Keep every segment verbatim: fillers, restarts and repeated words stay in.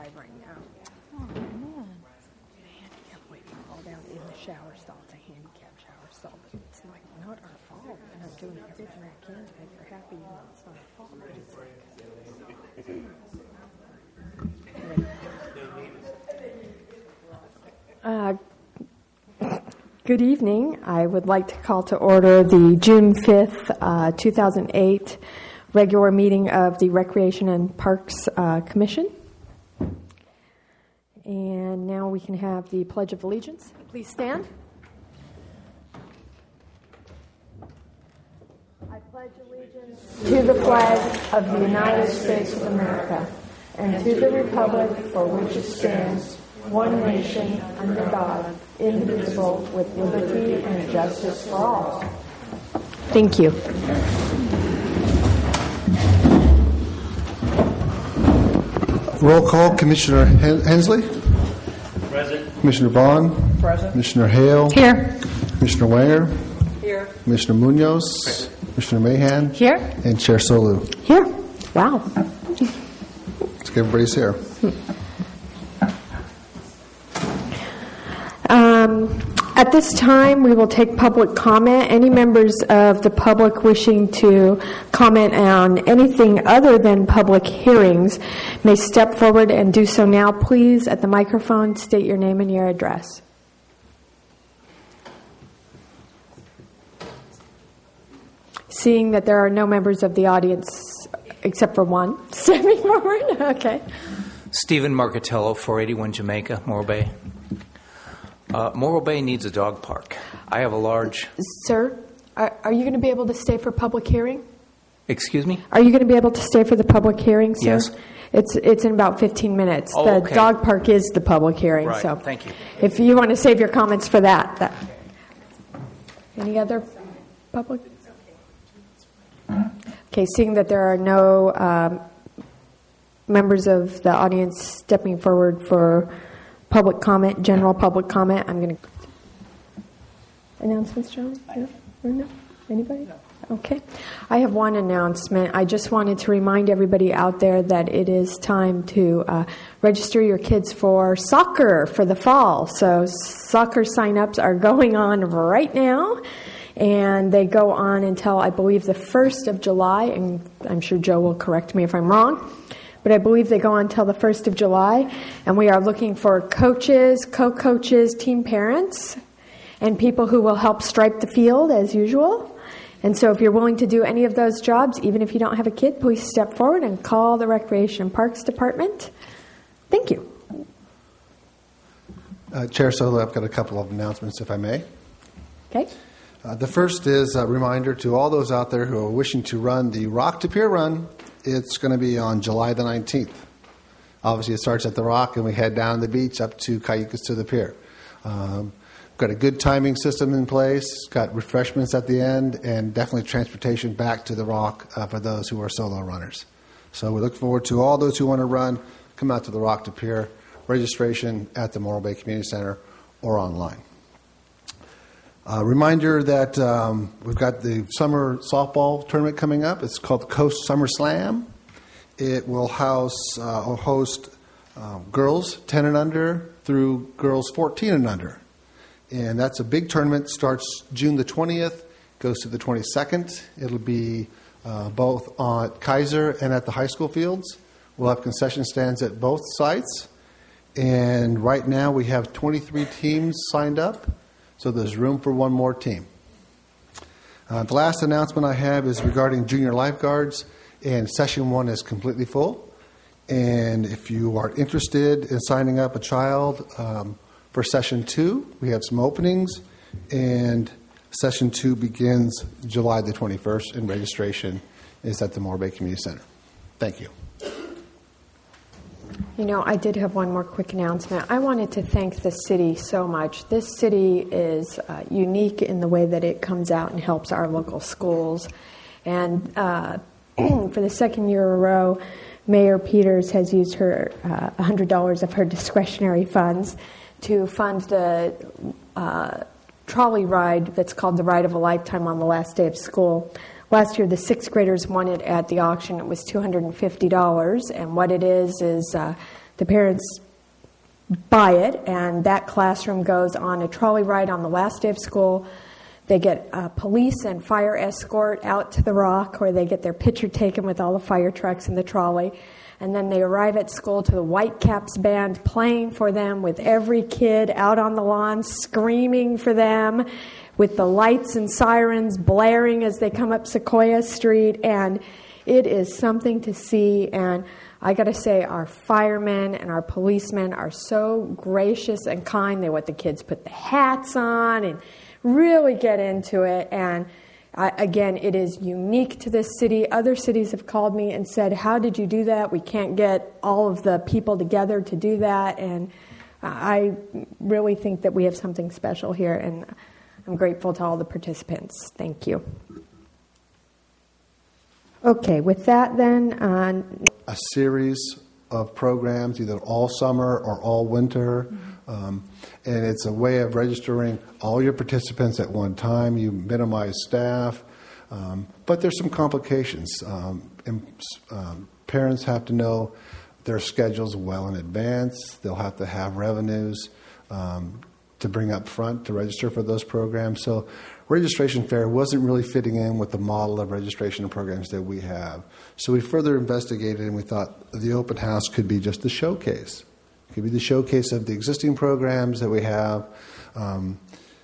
outside right now. Oh, man. Handicap lady fall down in the shower stall. It's a handicap shower stall, but it's like not our fault. And I'm doing everything I can to make her happy, even though it's not our fault. But it's like... Uh, good evening. I would like to call to order the June fifth, uh, two thousand eight regular meeting of the Recreation and Parks uh, Commission. And now we can have the Pledge of Allegiance. Please stand. I pledge allegiance to the flag of the United States of America and to the republic for which it stands, one nation, under God, indivisible, with liberty and justice for all. Thank you. Roll call, Commissioner Hensley. Present. Commissioner Vaughn. Present. Commissioner Hale. Here. Commissioner Wanger. Here. Commissioner Munoz. Present. Commissioner Mahan. Here. And Chair Solu. Here. Wow. Let's get everybody's here. Um, at this time, we will take public comment. Any members of the public wishing to comment on anything other than public hearings may step forward and do so now. Please, at the microphone, state your name and your address. Seeing that there are no members of the audience, except for one, stepping forward. Okay. Stephen Marcatello, four eighty-one Jamaica, Morro Bay. Uh, Morro Bay needs a dog park. I have a large... Sir, are, are you going to be able to stay for public hearing? Excuse me? Are you going to be able to stay for the public hearing, sir? Yes. It's it's in about fifteen minutes. Oh, the okay. dog park is the public hearing. Right. So Thank you. If you want to save your comments for that. that. Any other public? Okay, seeing that there are no um, members of the audience stepping forward for public comment, general public comment, I'm going to... Announcements, John? No? No? Anybody? Okay. I have one announcement. I just wanted to remind everybody out there that it is time to uh, register your kids for soccer for the fall. So soccer sign-ups are going on right now, and they go on until, I believe, the first of July, and I'm sure Joe will correct me if I'm wrong. But I believe they go on until the first of July, and we are looking for coaches, co-coaches, team parents, and people who will help stripe the field as usual. And so if you're willing to do any of those jobs, even if you don't have a kid, please step forward and call the Recreation and Parks Department. Thank you. Uh, Chair Solu, I've got a couple of announcements, if I may. Okay. Uh, the first is a reminder to all those out there who are wishing to run the Rock to Pier Run. It's going to be on July the nineteenth. Obviously, it starts at the Rock, and we head down the beach up to Cayucas to the pier. Um, got a good timing system in place, got refreshments at the end, and definitely transportation back to the Rock uh, for those who are solo runners. So we look forward to all those who want to run, come out to the Rock to Pier. Registration at the Morro Bay Community Center or online. Uh, reminder that um, we've got the summer softball tournament coming up. It's called the Coast Summer Slam. It will house uh, or host um, girls ten and under through girls fourteen and under. And that's a big tournament. Starts June the twentieth, goes to the twenty-second. It'll be uh, both at Kaiser and at the high school fields. We'll have concession stands at both sites. And right now we have twenty-three teams signed up. So there's room for one more team. Uh, the last announcement I have is regarding junior lifeguards, and session one is completely full. And if you are interested in signing up a child um, for session two, we have some openings, and session two begins July the twenty-first, and registration is at the Morro Bay Community Center. Thank you. You know, I did have one more quick announcement. I wanted to thank the city so much. This city is uh, unique in the way that it comes out and helps our local schools. And uh, for the second year in a row, Mayor Peters has used her uh, one hundred dollars of her discretionary funds to fund the uh, trolley ride that's called the Ride of a Lifetime on the last day of school. Last year, the sixth graders won it at the auction. It was two hundred fifty dollars, and what it is is uh, the parents buy it, and that classroom goes on a trolley ride on the last day of school. They get a police and fire escort out to the Rock, where they get their picture taken with all the fire trucks in the trolley. And then they arrive at school to the Whitecaps band playing for them, with every kid out on the lawn screaming for them, with the lights and sirens blaring as they come up Sequoia Street. And it is something to see. And I got to say, our firemen and our policemen are so gracious and kind. They let the kids put the hats on and really get into it. And I, again, it is unique to this city. Other cities have called me and said, how did you do that? We can't get all of the people together to do that. And I really think that we have something special here, and I'm grateful to all the participants. Thank you. Okay, with that then... Uh, a series of programs, either all summer or all winter. Mm-hmm. Um, and it's a way of registering all your participants at one time. You minimize staff. Um, but there's some complications. Um, and, um, parents have to know their schedules well in advance. They'll have to have revenues um, to bring up front to register for those programs. So registration fair wasn't really fitting in with the model of registration programs that we have. So we further investigated, and we thought the open house could be just the showcase. It could be the showcase of the existing programs that we have, um,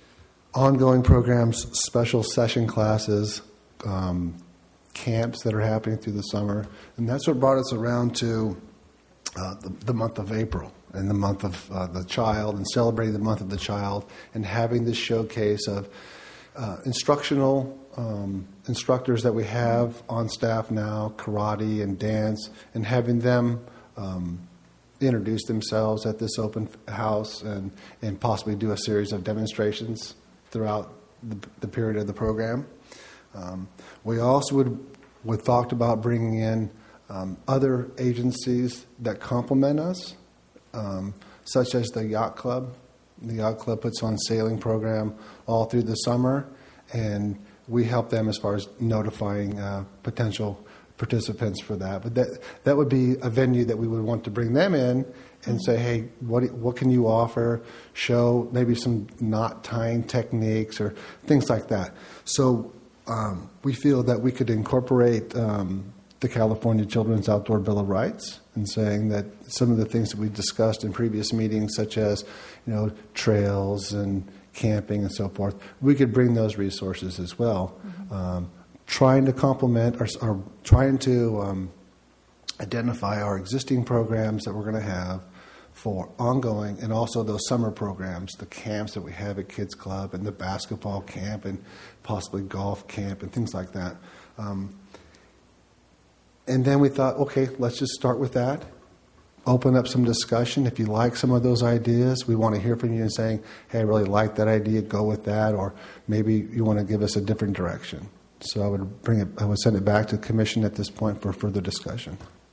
ongoing programs, special session classes, um, camps that are happening through the summer. And that's what brought us around to uh, the, the month of April and the month of uh, the child, and celebrating the month of the child, and having this showcase of uh, instructional um, instructors that we have on staff now, karate and dance, and having them um, introduce themselves at this open house, and, and possibly do a series of demonstrations throughout the, the period of the program. Um, we also would, would talked about bringing in um, other agencies that complement us, um, such as the Yacht Club. The Yacht Club puts on a sailing program all through the summer, and we help them as far as notifying uh, potential participants for that. But that that would be a venue that we would want to bring them in and say, hey, what what can you offer? Show maybe some knot tying techniques or things like that. So um, we feel that we could incorporate um, the California Children's Outdoor Bill of Rights, and saying that some of the things that we discussed in previous meetings, such as, you know, trails and camping and so forth, we could bring those resources as well. Mm-hmm. Um, trying to complement or, or trying to um, identify our existing programs that we're going to have for ongoing, and also those summer programs, the camps that we have at Kids Club, and the basketball camp, and possibly golf camp, and things like that. Um, and then we thought, okay, let's just start with that. Open up some discussion. If you like some of those ideas, we want to hear from you and saying, hey, I really like that idea, go with that, or maybe you want to give us a different direction. So I would bring it, I would send it back to the commission at this point for further discussion.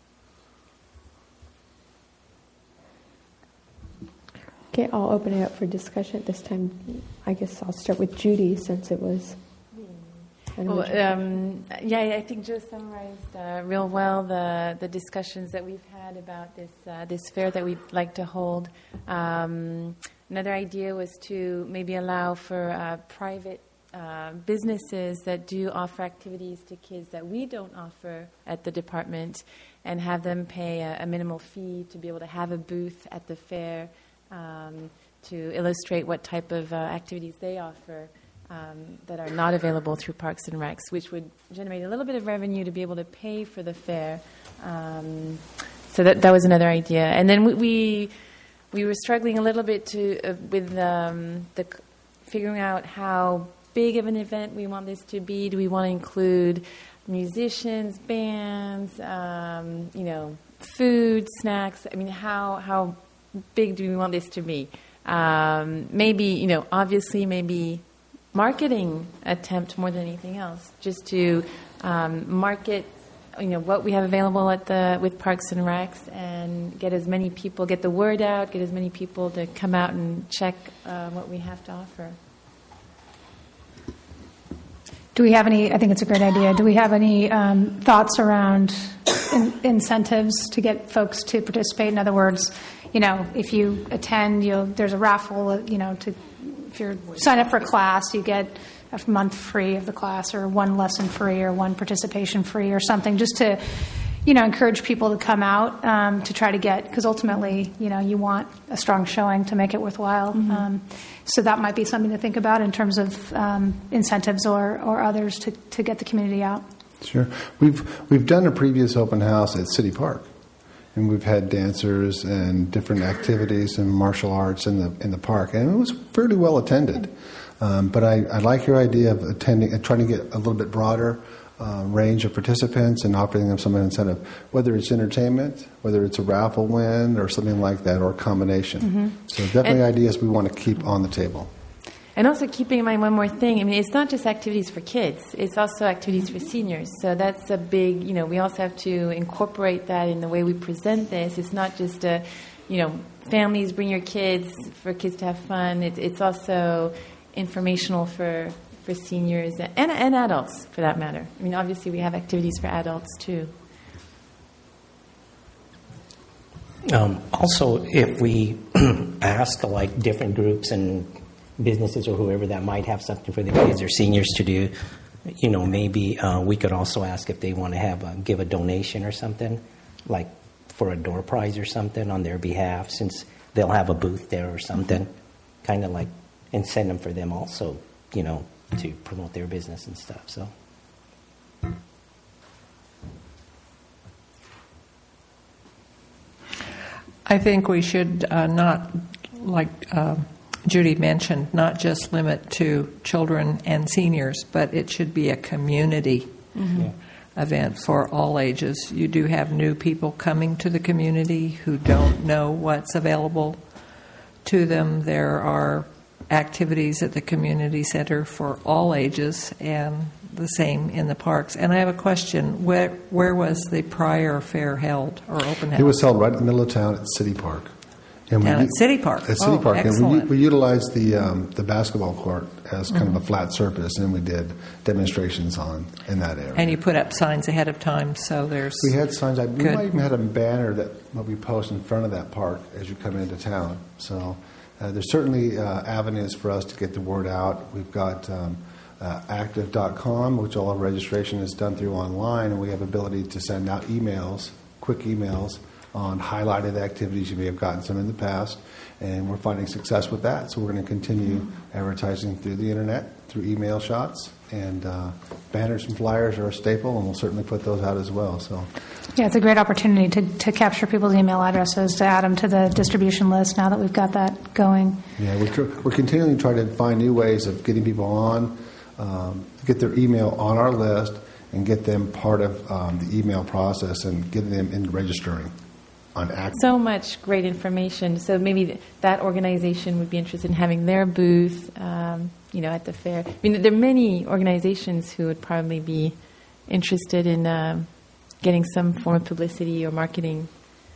Okay, I'll open it up for discussion at this time. I guess I'll start with Judy, since it was... Well, um, yeah, I think Joe summarized uh, real well the, the discussions that we've had about this uh, this fair that we'd like to hold. Um, another idea was to maybe allow for uh, private uh, businesses that do offer activities to kids that we don't offer at the department, and have them pay a, a minimal fee to be able to have a booth at the fair um, to illustrate what type of uh, activities they offer. Um, that are not available through Parks and Recs, which would generate a little bit of revenue to be able to pay for the fair. Um, so that that was another idea. And then we we, we were struggling a little bit to uh, with um, the figuring out how big of an event we want this to be. Do we want to include musicians, bands, um, you know, food, snacks? I mean, how how big do we want this to be? Um, maybe, you know, obviously maybe marketing attempt more than anything else, just to um, market, you know, what we have available at the with Parks and Recs, and get as many people, get the word out, get as many people to come out and check uh, what we have to offer. Do we have any, I think it's a great idea, do we have any um, thoughts around in, incentives to get folks to participate. In other words, you know, if you attend, you'll, there's a raffle, you know, to if you sign up for a class, you get a month free of the class or one lesson free or one participation free or something, just to, you know, encourage people to come out um, to try to get, because ultimately, you know, you want a strong showing to make it worthwhile. Mm-hmm. Um, so that might be something to think about in terms of um, incentives or, or others to, to get the community out. Sure. We've we've done a previous open house at City Park, and we've had dancers and different activities and martial arts in the in the park, and it was fairly well attended. Um, but I, I like your idea of attending and trying to get a little bit broader uh, range of participants and offering them some incentive, whether it's entertainment, whether it's a raffle win or something like that, or a combination. Mm-hmm. So definitely and, ideas we want to keep on the table. And also keeping in mind one more thing. I mean, it's not just activities for kids. It's also activities for seniors. So that's a big, you know, we also have to incorporate that in the way we present this. It's not just a, you know, families bring your kids for kids to have fun. It, it's also informational for, for seniors and, and adults, for that matter. I mean, obviously we have activities for adults too. Um, also, if we ask like different groups and businesses or whoever that might have something for the kids or seniors to do, you know, maybe uh, we could also ask if they want to have a, give a donation or something, like for a door prize or something on their behalf, since they'll have a booth there or something, kind of like incentive for them also, you know, to promote their business and stuff. So. I think we should uh, not, like uh, Judy mentioned, not just limit to children and seniors, but it should be a community mm-hmm. yeah. event for all ages. You do have new people coming to the community who don't know what's available to them. There are activities at the community center for all ages, and the same in the parks. And I have a question: where where was the prior fair held or open house? It was held right in the middle of town at City Park. And down we, at City Park. At City oh, Park, excellent. and we, we utilized the um, the basketball court as kind mm-hmm. of a flat surface, and we did demonstrations on in that area. And you put up signs ahead of time, so there's. We had signs. I, we good. might even had a banner that we post in front of that park as you come into town. So uh, there's certainly uh, avenues for us to get the word out. We've got um, uh, active dot com, which all our registration is done through online, and we have ability to send out emails, quick emails, on highlighted activities. You may have gotten some in the past, and we're finding success with that. So we're going to continue advertising through the internet, through email shots, and uh, banners and flyers are a staple, and we'll certainly put those out as well. So, yeah, it's a great opportunity to, to capture people's email addresses, to add them to the distribution list now that we've got that going. Yeah, we're, tr- we're continuing to try to find new ways of getting people on, um, get their email on our list, and get them part of um, the email process and getting them in registering. So much great information. So maybe that organization would be interested in having their booth, um, you know, at the fair. I mean, there are many organizations who would probably be interested in uh, getting some form of publicity or marketing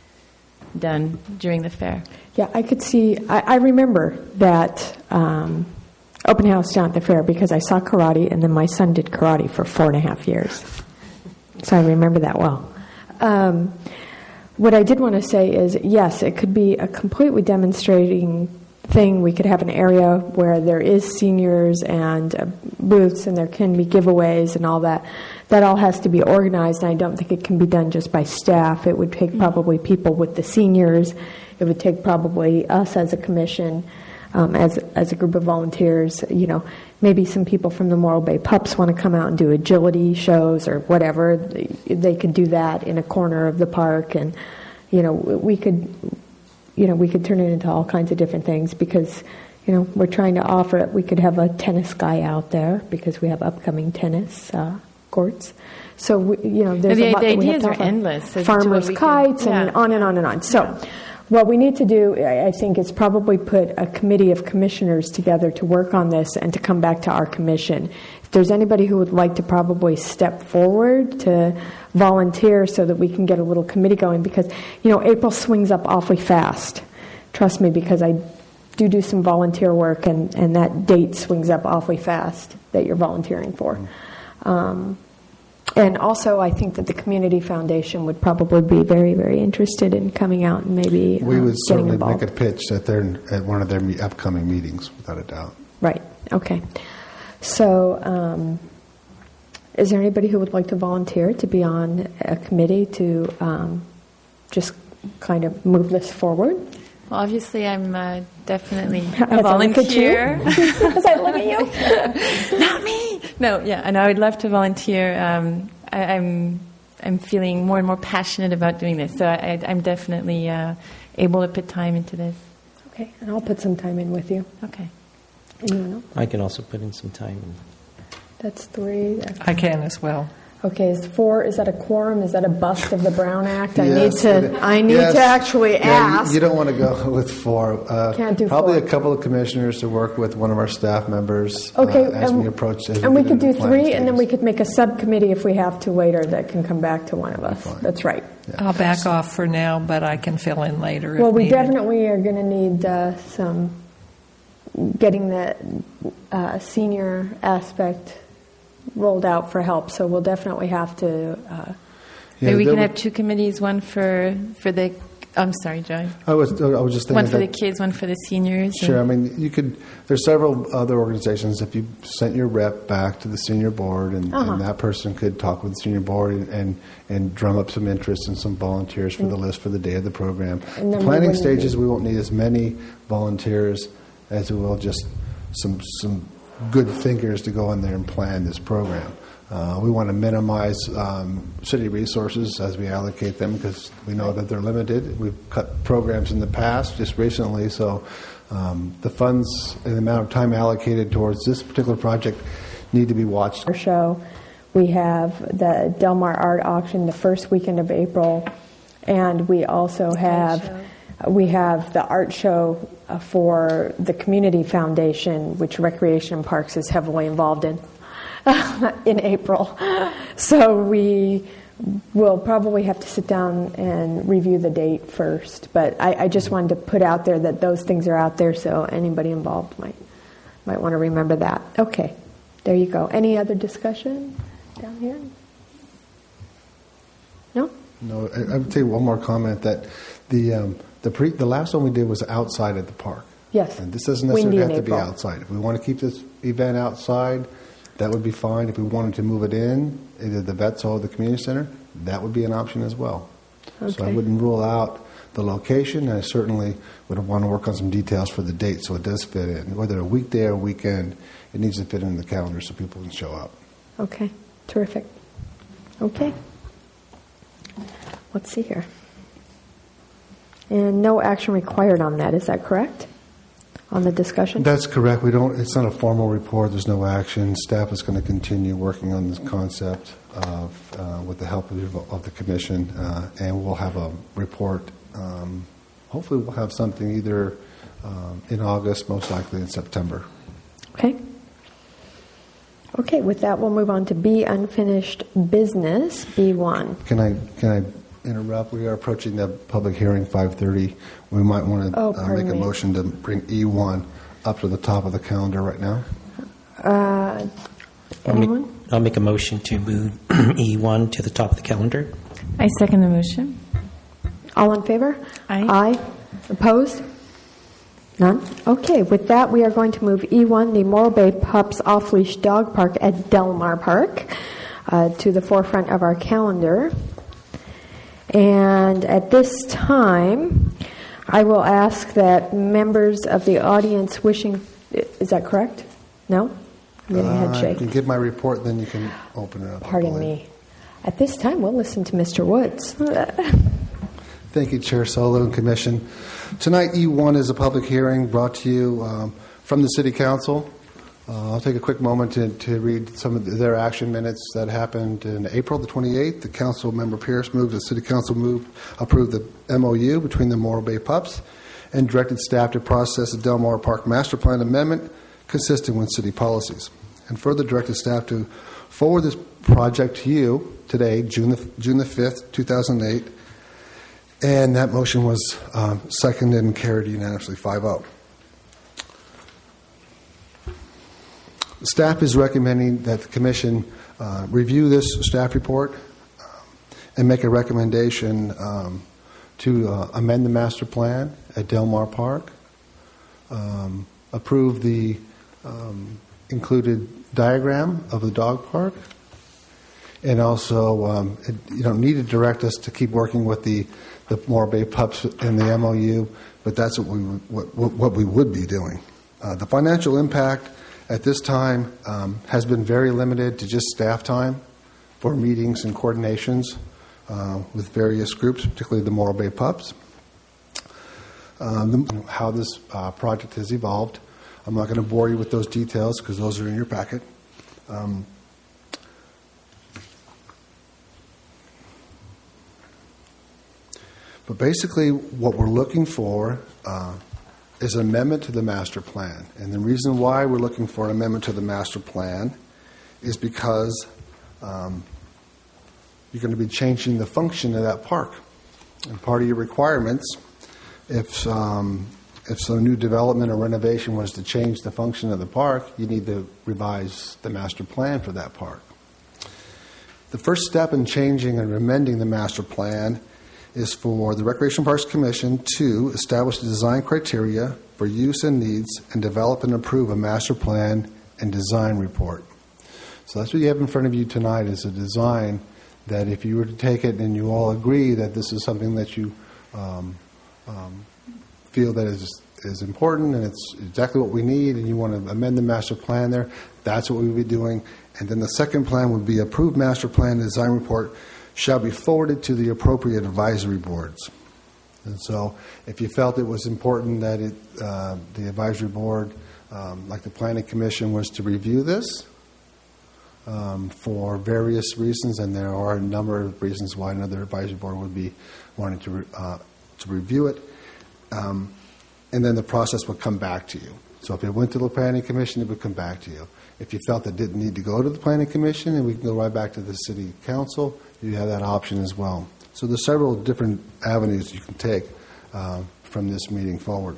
done during the fair. Yeah, I could see. I, I remember that um, open house down at the fair because I saw karate, and then my son did karate for four and a half years. So I remember that well. Um, What I did want to say is, yes, it could be a completely demonstrating thing. We could have an area where there is seniors and uh, booths, and there can be giveaways and all that. That all has to be organized, and I don't think it can be done just by staff. It would take probably people with the seniors. It would take probably us as a commission, um, as as a group of volunteers. You know, maybe some people from the Morro Bay Pups want to come out and do agility shows or whatever. They, they could do that in a corner of the park, and you know, we could, you know, we could turn it into all kinds of different things because, you know, we're trying to offer it. We could have a tennis guy out there because we have upcoming tennis uh, courts. So we, you know, there's the, a lot the that we ideas have to are endless. Farmers' kites can, yeah. and on and on and on. So. Yeah. What we need to do, I think, is probably put a committee of commissioners together to work on this and to come back to our commission. If there's anybody who would like to probably step forward to volunteer so that we can get a little committee going, because, you know, April swings up awfully fast. Trust me, because I do do some volunteer work, and, and that date swings up awfully fast that you're volunteering for. Um, and also, I think that the Community Foundation would probably be very, very interested in coming out and maybe we um, would getting certainly involved. make a pitch at their at one of their me- upcoming meetings, without a doubt. Right. Okay. So, um, is there anybody who would like to volunteer to be on a committee to um, just kind of move this forward? Well, obviously, I'm uh, definitely As a I look at you. volunteer. As I look at you. Not me. No, yeah, and I would love to volunteer. Um, I, I'm I'm feeling more and more passionate about doing this, so I, I'm definitely uh, able to put time into this. Okay, and I'll put some time in with you. Okay. Anyone else? I can also put in some time. In. That's three. That's I can as well. Okay, is four, is that a quorum? Is that a bust of the Brown Act? I need Yes, to, it- I need yes. to actually Yeah, you- ask. You, don't want to go with four. Uh, Can't do probably four. a couple of commissioners to work with one of our staff members Okay, uh, as and, we approach. As and we get could do into planning three, and then we stages. could make a subcommittee if we have to later that can come back to one of us. Fine. That's right. I'll back off for now, but I can fill in later. Well, if we needed. definitely are going to need uh, some getting the uh, senior aspect rolled out for help. So we'll definitely have to. Uh, Maybe we there can would- have two committees: one for for the. I'm sorry, Joy. I was, I was just thinking One for the that- kids, one for the seniors. Sure. I and- mean, you could. There's several other organizations. If you sent your rep back to the senior board, and, Uh-huh. and that person could talk with the senior board and, and, and drum up some interest and some volunteers for the list for the day of the program. And then we Planning wouldn't stages, be- we won't need as many volunteers as we will just some some good thinkers to go in there and plan this program. Uh, we want to minimize um, city resources as we allocate them because we know that they're limited. We've cut programs in the past, just recently, so um, the funds and the amount of time allocated towards this particular project need to be watched. our show. We have the Del Mar Art Auction the first weekend of April, and we also have we have the art show uh, for the Community Foundation, which Recreation and Parks is heavily involved in, in April. So we will probably have to sit down and review the date first. But I, I just wanted to put out there that those things are out there, so anybody involved might might want to remember that. Okay, there you go. Any other discussion down here? No? No, I, I would say one more comment that the um, the pre, the last one we did was outside at the park. Yes. And this doesn't necessarily Windy in have to be April. outside. If we want to keep this event outside, that would be fine. If we wanted to move it in, either the Vets Hall or the community center, that would be an option as well. So I Okay. wouldn't rule out the location, and I certainly would want to work on some details for the date so it does fit in. Whether a weekday or weekend, it needs to fit in the calendar so people can show up. Okay, terrific. Okay. Let's see here. And no action required on that, is that correct? On the discussion? That's correct. We don't. It's not a formal report. There's no action. Staff is going to continue working on this concept of, uh, with the help of the, of the commission, uh, and we'll have a report. Um, hopefully, we'll have something either um, in August, most likely in September. Okay. Okay, with that, we'll move on to B, unfinished business, B one. Can I can I interrupt? We are approaching the public hearing, five thirty. We might want to Oh, uh, pardon make a me. motion to bring E one up to the top of the calendar right now. Uh, I'll make, anyone? I'll make a motion to move E one to the top of the calendar. I second the motion. All in favor? Aye. Aye. Opposed? None? Okay, with that, we are going to move E one, the Morro Bay Pups Off-Leash Dog Park at Del Mar Park, uh, to the forefront of our calendar. And at this time, I will ask that members of the audience wishing, is that correct? No? I'm getting a head Uh, I shake. can give my report, then you can open it up. I Pardon believe. me. At this time, we'll listen to Mister Woods. Thank you, Chair Solo and Commission. Tonight, E one is a public hearing brought to you um, from the City Council. Uh, I'll take a quick moment to, to read some of their action minutes that happened in April the twenty-eighth. The Council Member Pierce moved, the City Council moved, approved the M O U between the Morro Bay Pups and directed staff to process the Del Mar Park Master Plan amendment consistent with city policies. And further directed staff to forward this project to you today, June the, June the fifth, two thousand eight. And that motion was um, seconded and carried unanimously, five oh. Staff is recommending that the Commission uh, review this staff report um, and make a recommendation um, to uh, amend the master plan at Del Mar Park, um, approve the um, included diagram of the dog park, and also um, it, you don't need to direct us to keep working with the, the Morro Bay Pups and the M O U, but that's what we, what, what we would be doing. Uh, the financial impact at this time um, has been very limited to just staff time for meetings and coordinations uh, with various groups, particularly the Morro Bay Pups. Um, the, how this uh, project has evolved. I'm not going to bore you with those details because those are in your packet. Um, but basically what we're looking for uh, is an amendment to the master plan. And the reason why we're looking for an amendment to the master plan is because um, you're going to be changing the function of that park. And part of your requirements, if um, if some new development or renovation was to change the function of the park, you need to revise the master plan for that park. The first step in changing and amending the master plan is for the Recreation Parks Commission to establish the design criteria for use and needs and develop and approve a master plan and design report. So that's what you have in front of you tonight is a design that if you were to take it and you all agree that this is something that you um, um, feel that is is important and it's exactly what we need and you want to amend the master plan there, that's what we would be doing. And then the second plan would be approved master plan and design report shall be forwarded to the appropriate advisory boards. And so if you felt it was important that it, uh, the advisory board, um, like the Planning Commission, was to review this um, for various reasons, and there are a number of reasons why another advisory board would be wanting to, re- uh, to review it, um, and then the process would come back to you. So if it went to the Planning Commission, it would come back to you. If you felt it didn't need to go to the Planning Commission and we can go right back to the City Council, you have that option as well. So there's several different avenues you can take uh, from this meeting forward.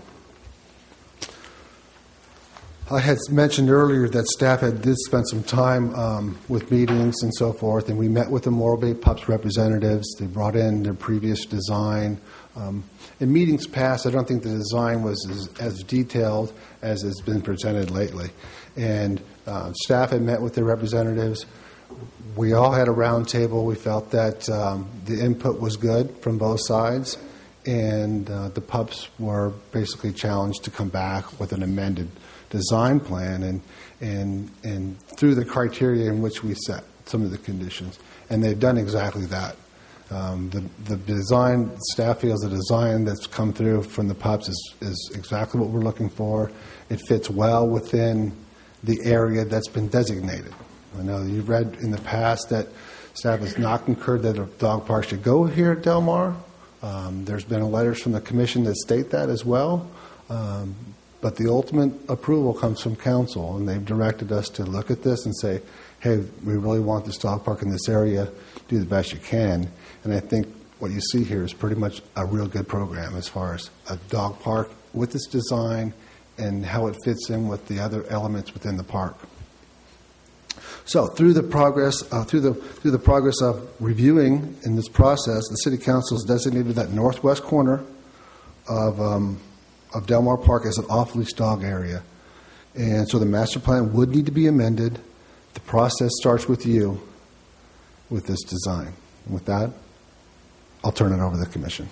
I had mentioned earlier that staff had did spend some time um, with meetings and so forth, and we met with the Morro Bay Pups representatives. They brought in their previous design. Um, in meetings past, I don't think the design was as, as detailed as has been presented lately. And uh, staff had met with their representatives. We all had a round table. We felt that um, the input was good from both sides, and uh, the pups were basically challenged to come back with an amended design plan and and and through the criteria in which we set some of the conditions. And they've done exactly that. Um, the, the design, staff feels the design that's come through from the pups is, is exactly what we're looking for. It fits well within the area that's been designated. I know you've read in the past that staff has not concurred that a dog park should go here at Del Mar. Um, there's been letters from the commission that state that as well. Um, but the ultimate approval comes from council, and they've directed us to look at this and say, hey, we really want this dog park in this area. Do the best you can. And I think what you see here is pretty much a real good program as far as a dog park with its design and how it fits in with the other elements within the park. So through the progress, uh, through the through the progress of reviewing in this process, the City Council has designated that northwest corner of um, of Del Mar Park as an off-leash dog area, and so the master plan would need to be amended. The process starts with you, with this design. And with that, I'll turn it over to the Commission.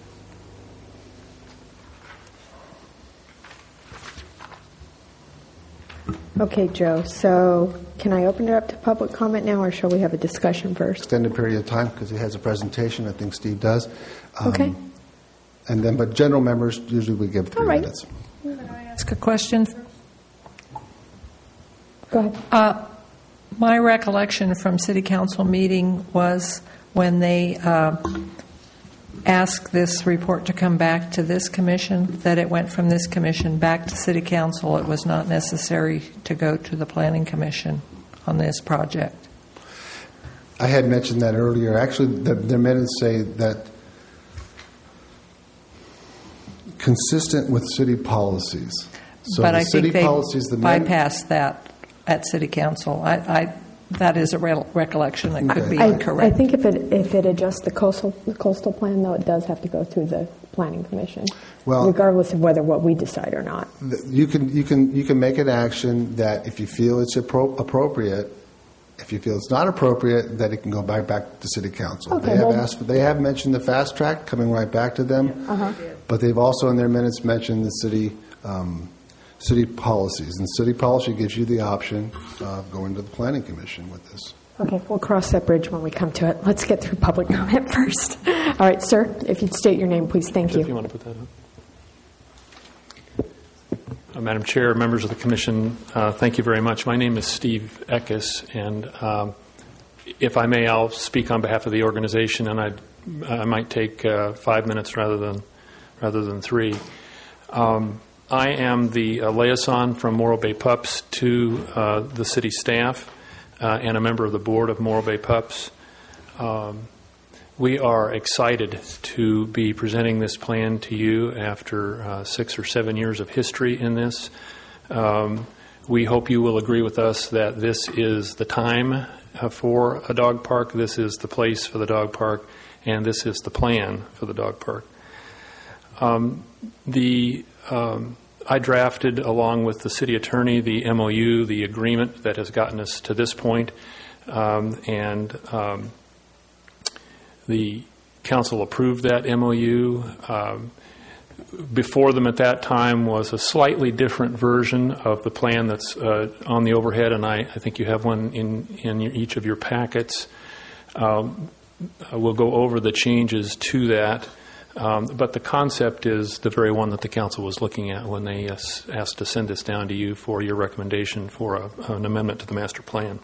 Okay, Joe, so can I open it up to public comment now, or shall we have a discussion first? Extended period of time because he has a presentation. I think Steve does. Um, okay. And then, but general members, usually we give three All right. minutes. Can I ask a question? Go ahead. Uh, my recollection from City Council meeting was when they uh, asked this report to come back to this commission, that it went from this commission back to City Council. It was not necessary to go to the Planning Commission on this project. I had mentioned that earlier. Actually, the, the minutes say that consistent with city policies. So but the I city think they policies, the men- bypassed that at City Council. I, I that is a re- recollection that could be I, incorrect. I think if it if it adjusts the coastal the coastal plan, though, it does have to go through the Planning Commission, Well, regardless of whether what we decide or not. You can you can you can make an action that if you feel it's appro- appropriate, if you feel it's not appropriate, that it can go back back to City Council. Okay, they have well- asked. They have mentioned the fast track coming right back to them, Uh-huh. but they've also in their minutes mentioned the city um, city policies, and city policy gives you the option of going to the Planning Commission with this. Okay, we'll cross that bridge when we come to it. Let's get through public comment first. All right, sir, if you'd state your name, please. Thank Jeff, you. you want to put that up? Uh, Madam Chair, members of the Commission, uh, thank you very much. My name is Steve Eckes, and um, if I may, I'll speak on behalf of the organization, and I'd, I might take uh, five minutes rather than rather than three. Um, I am the uh, liaison from Morro Bay Pups to uh, the city staff. Uh, and a member of the board of Morro Bay Pups. Um, we are excited to be presenting this plan to you after uh, six or seven years of history in this. Um, we hope you will agree with us that this is the time uh, for a dog park, this is the place for the dog park, and this is the plan for the dog park. Um, the um, I drafted, along with the city attorney, the M O U, the agreement that has gotten us to this point, um, and um, the council approved that M O U. Um, before them at that time was a slightly different version of the plan that's uh, on the overhead, and I, I think you have one in, in your, each of your packets. Um, we'll go over the changes to that. Um, but the concept is the very one that the council was looking at when they uh, asked to send this down to you for your recommendation for a, an amendment to the master plan.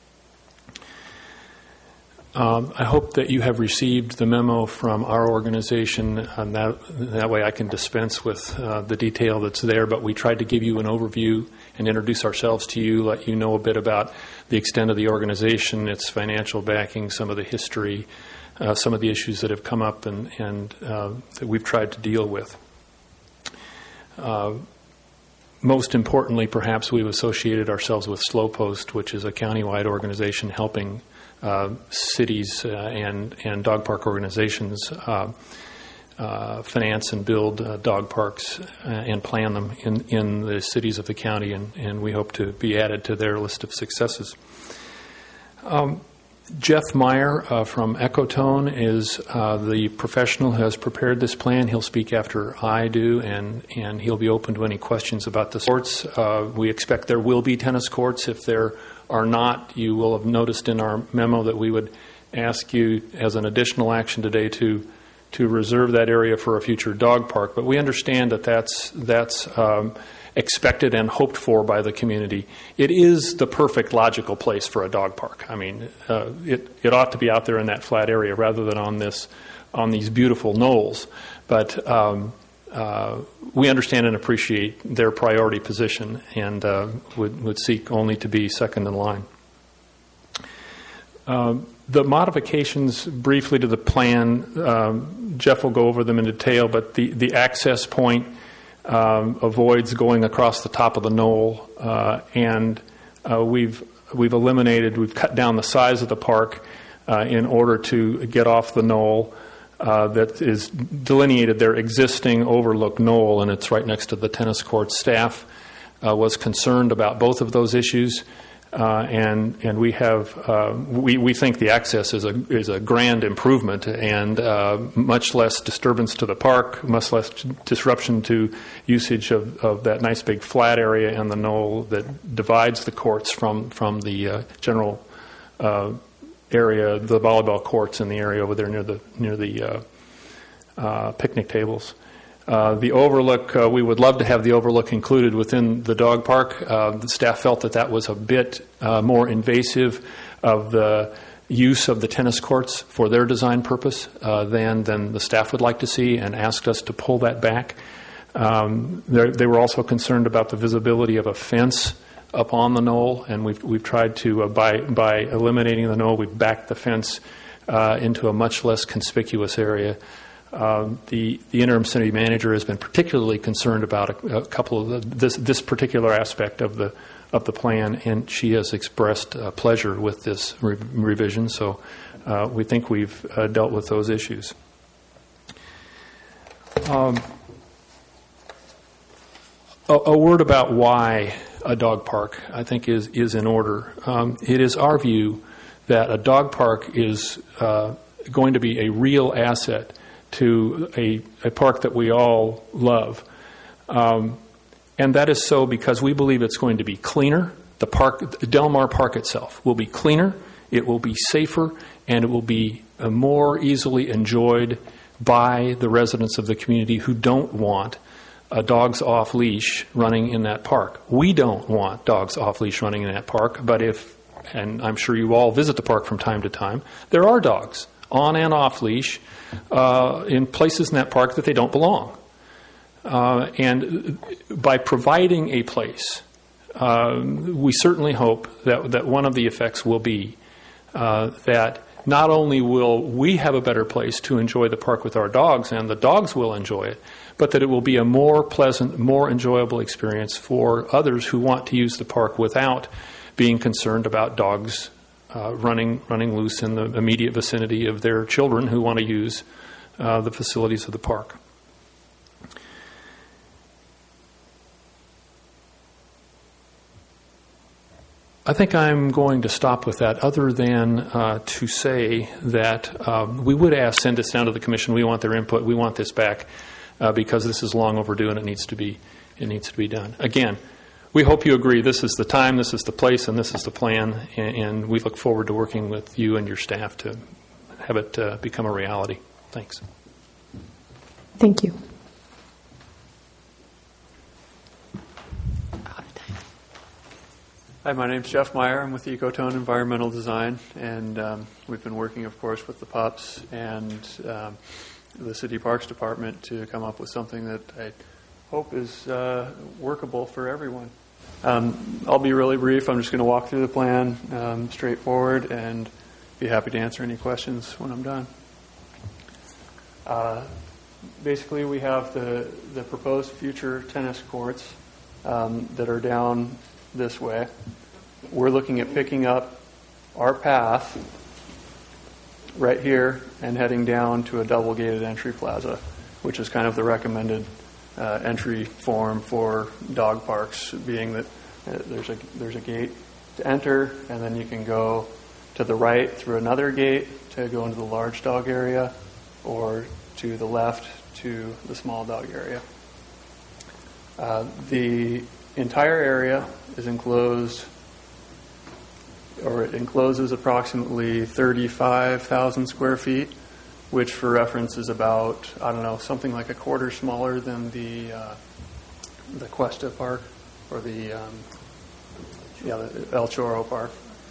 Um, I hope that you have received the memo from our organization, and that, that way I can dispense with uh, the detail that's there, but we tried to give you an overview and introduce ourselves to you, let you know a bit about the extent of the organization, its financial backing, some of the history, Uh, some of the issues that have come up and, and uh, that we've tried to deal with. Uh, most importantly, perhaps, we've associated ourselves with Slow Post, which is a countywide organization helping uh, cities uh, and, and dog park organizations uh, uh, finance and build uh, dog parks uh, and plan them in, in the cities of the county, and, and we hope to be added to their list of successes. Um, Jeff Meyer uh, from Ecotone is uh, the professional who has prepared this plan. He'll speak after I do, and, and he'll be open to any questions about the courts. Uh, we expect there will be tennis courts. If there are not, you will have noticed in our memo that we would ask you as an additional action today to to reserve that area for a future dog park. But we understand that that's, that's um, expected and hoped for by the community. It is the perfect logical place for a dog park. I mean, uh, it, it ought to be out there in that flat area rather than on this on these beautiful knolls. But um, uh, we understand and appreciate their priority position, and uh, would, would seek only to be second in line. Uh, the modifications, briefly, to the plan, um, Jeff will go over them in detail, but the, the access point Um, avoids going across the top of the knoll, uh, and uh, we've we've eliminated, we've cut down the size of the park uh, in order to get off the knoll uh, that is delineated their existing overlook knoll, and it's right next to the tennis court. Staff uh, was concerned about both of those issues, uh, and and we have uh, we we think the access is a is a grand improvement and uh, much less disturbance to the park, much less disruption to usage of, of that nice big flat area and the knoll that divides the courts from from the uh, general uh, area, the volleyball courts in the area over there near the near the uh, uh, picnic tables. Uh, the overlook, uh, we would love to have the overlook included within the dog park. Uh, the staff felt that that was a bit uh, more invasive of the use of the tennis courts for their design purpose uh, than, than the staff would like to see, and asked us to pull that back. Um, they were also concerned about the visibility of a fence up on the knoll, and we've, we've tried to, uh, by, by eliminating the knoll, we've backed the fence uh, into a much less conspicuous area. Uh, the, the interim city manager has been particularly concerned about a, a couple of the, this, this particular aspect of the of the plan, and she has expressed uh, pleasure with this re- revision. So uh, we think we've uh, dealt with those issues. Um, a, a word about why a dog park, I think, is is in order. Um, it is our view that a dog park is uh, going to be a real asset to a, a park that we all love. Um, and that is so because we believe it's going to be cleaner. The park, Del Mar Park itself, will be cleaner, it will be safer, and it will be uh, more easily enjoyed by the residents of the community who don't want a dogs off leash running in that park. We don't want dogs off leash running in that park, but if, and I'm sure you all visit the park from time to time, there are dogs on and off leash uh, in places in that park that they don't belong. Uh, and by providing a place, uh, we certainly hope that, that one of the effects will be uh, that not only will we have a better place to enjoy the park with our dogs, and the dogs will enjoy it, but that it will be a more pleasant, more enjoyable experience for others who want to use the park without being concerned about dogs uh, running running loose in the immediate vicinity of their children who want to use uh, the facilities of the park. I think I'm going to stop with that, other than uh, to say that um, we would ask, send this down to the Commission. We want their input. We want this back uh, because this is long overdue and it needs to be it needs to be done. Again, we hope you agree. This is the time, this is the place, and this is the plan. And, and we look forward to working with you and your staff to have it uh, become a reality. Thanks. Thank you. Hi, my name's Jeff Meyer. I'm with Ecotone Environmental Design, and um, we've been working, of course, with the pups and um, the City Parks Department to come up with something that I hope is uh, workable for everyone. Um, I'll be really brief. I'm just going to walk through the plan um, straightforward and be happy to answer any questions when I'm done. Uh, basically, we have the, the proposed future tennis courts um, that are down this way. We're looking at picking up our path right here and heading down to a double gated entry plaza, which is kind of the recommended uh, entry form for dog parks, being that uh, there's a there's a gate to enter, and then you can go to the right through another gate to go into the large dog area, or to the left to the small dog area. Uh, the entire area is enclosed, or it encloses approximately thirty-five thousand square feet, which for reference is about, I don't know, something like a quarter smaller than the uh, the Cuesta Park, or the, um, yeah, the El Chorro Park.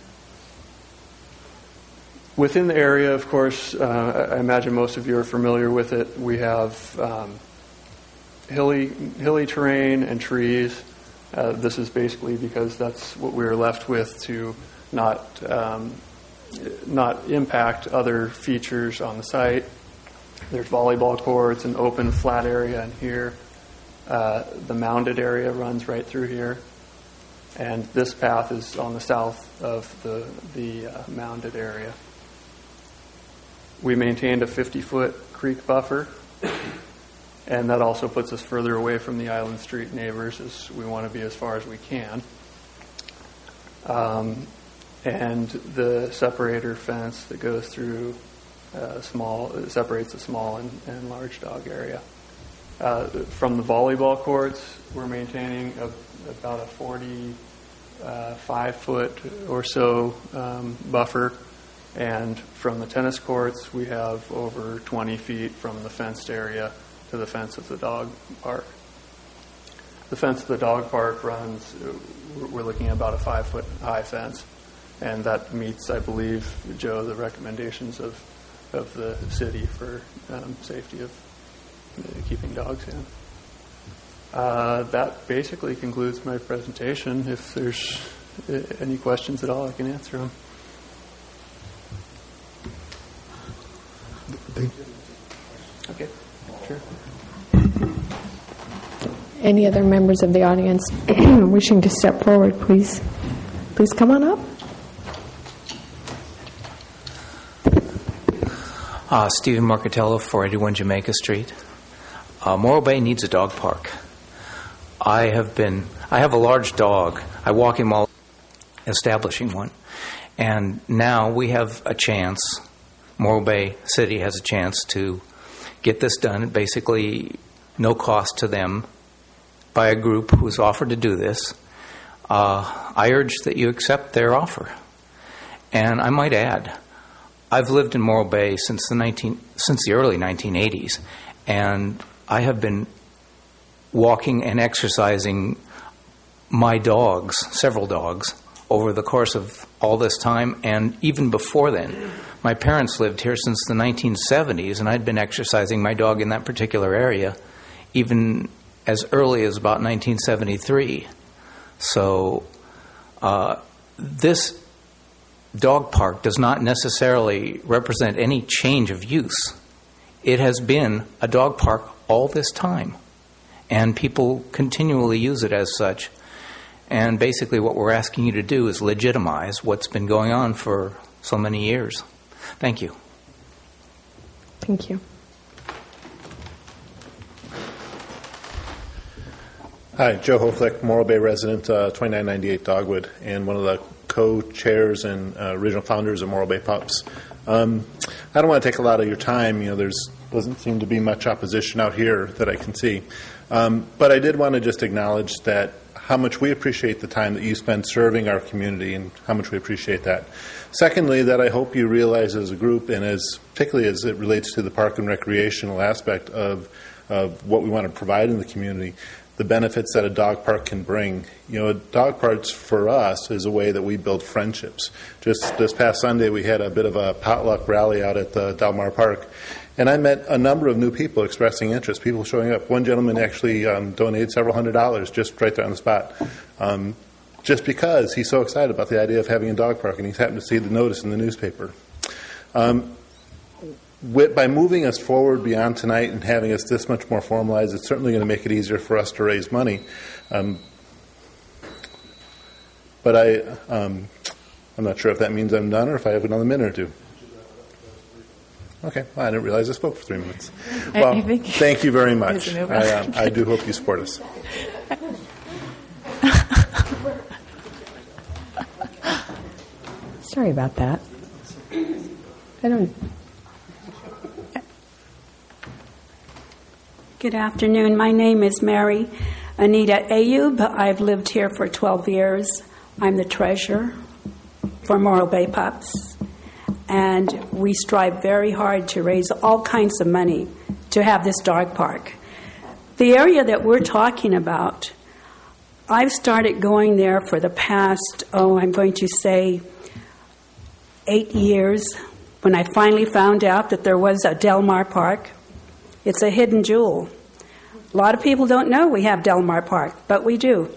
Within the area, of course, uh, I imagine most of you are familiar with it. We have um, hilly, hilly terrain and trees. Uh, this is basically because that's what we were left with to not um, not impact other features on the site. There's volleyball courts, an open flat area in here. Uh, the mounded area runs right through here, and this path is on the south of the the uh, mounded area. We maintained a fifty-foot creek buffer. And that also puts us further away from the Island Street neighbors, as we want to be as far as we can. Um, and the separator fence that goes through uh, small, separates the small and, and large dog area. Uh, from the volleyball courts, we're maintaining a, about a forty-five foot or so um, buffer. And from the tennis courts, we have over twenty feet from the fenced area to the fence of the dog park. The fence of the dog park runs, we're looking at about a five foot high fence, and that meets, I believe, Joe, the recommendations of, of the city for um, safety of uh, keeping dogs in. Uh, that basically concludes my presentation. If there's uh, any questions at all, I can answer them. Thank you. Okay. Sure. Any other members of the audience wishing to step forward, please, please come on up. Uh, Stephen Marcatello, four eighty-one Jamaica Street. Uh, Morro Bay needs a dog park. I have been, I have a large dog. I walk him while establishing one. And now we have a chance, Morro Bay City has a chance to get this done at basically no cost to them by a group who's offered to do this. Uh, I urge that you accept their offer. And I might add, I've lived in Morro Bay since the nineteen since the early nineteen eighties, and I have been walking and exercising my dogs, several dogs, over the course of all this time, and even before then. My parents lived here since the nineteen seventies, and I'd been exercising my dog in that particular area even as early as about nineteen seventy-three. So uh, this dog park does not necessarily represent any change of use. It has been a dog park all this time, and people continually use it as such. And basically what we're asking you to do is legitimize what's been going on for so many years. Thank you. Thank you. Hi, Joe Hoflick, Morro Bay resident, uh, twenty-nine ninety-eight Dogwood, and one of the co-chairs and uh, original founders of Morro Bay Pups. Um, I don't want to take a lot of your time. You know, there's doesn't seem to be much opposition out here that I can see. Um, but I did want to just acknowledge that how much we appreciate the time that you spend serving our community and how much we appreciate that. Secondly, that I hope you realize as a group, and as particularly as it relates to the park and recreational aspect of, of what we want to provide in the community, the benefits that a dog park can bring. You know, dog parks for us is a way that we build friendships. Just this past Sunday, we had a bit of a potluck rally out at the Del Mar Park, and I met a number of new people expressing interest, people showing up. One gentleman actually um, donated several hundred dollars just right there on the spot, um, just because he's so excited about the idea of having a dog park, and he's happened to see the notice in the newspaper. Um, With, by moving us forward beyond tonight and having us this much more formalized, it's certainly going to make it easier for us to raise money. Um, but I, um, I'm not sure if that means I'm done or if I have another minute or two. Okay, well, I didn't realize I spoke for three minutes. Well, I think thank you very much. I, um, I do hope you support us. Sorry about that. I don't... Good afternoon. My name is Mary Anita Ayub. I've lived here for twelve years. I'm the treasurer for Morro Bay Pups. And we strive very hard to raise all kinds of money to have this dog park. The area that we're talking about, I've started going there for the past, oh, I'm going to say eight years, when I finally found out that there was a Del Mar Park. It's a hidden jewel. A lot of people don't know we have Del Mar Park, but we do.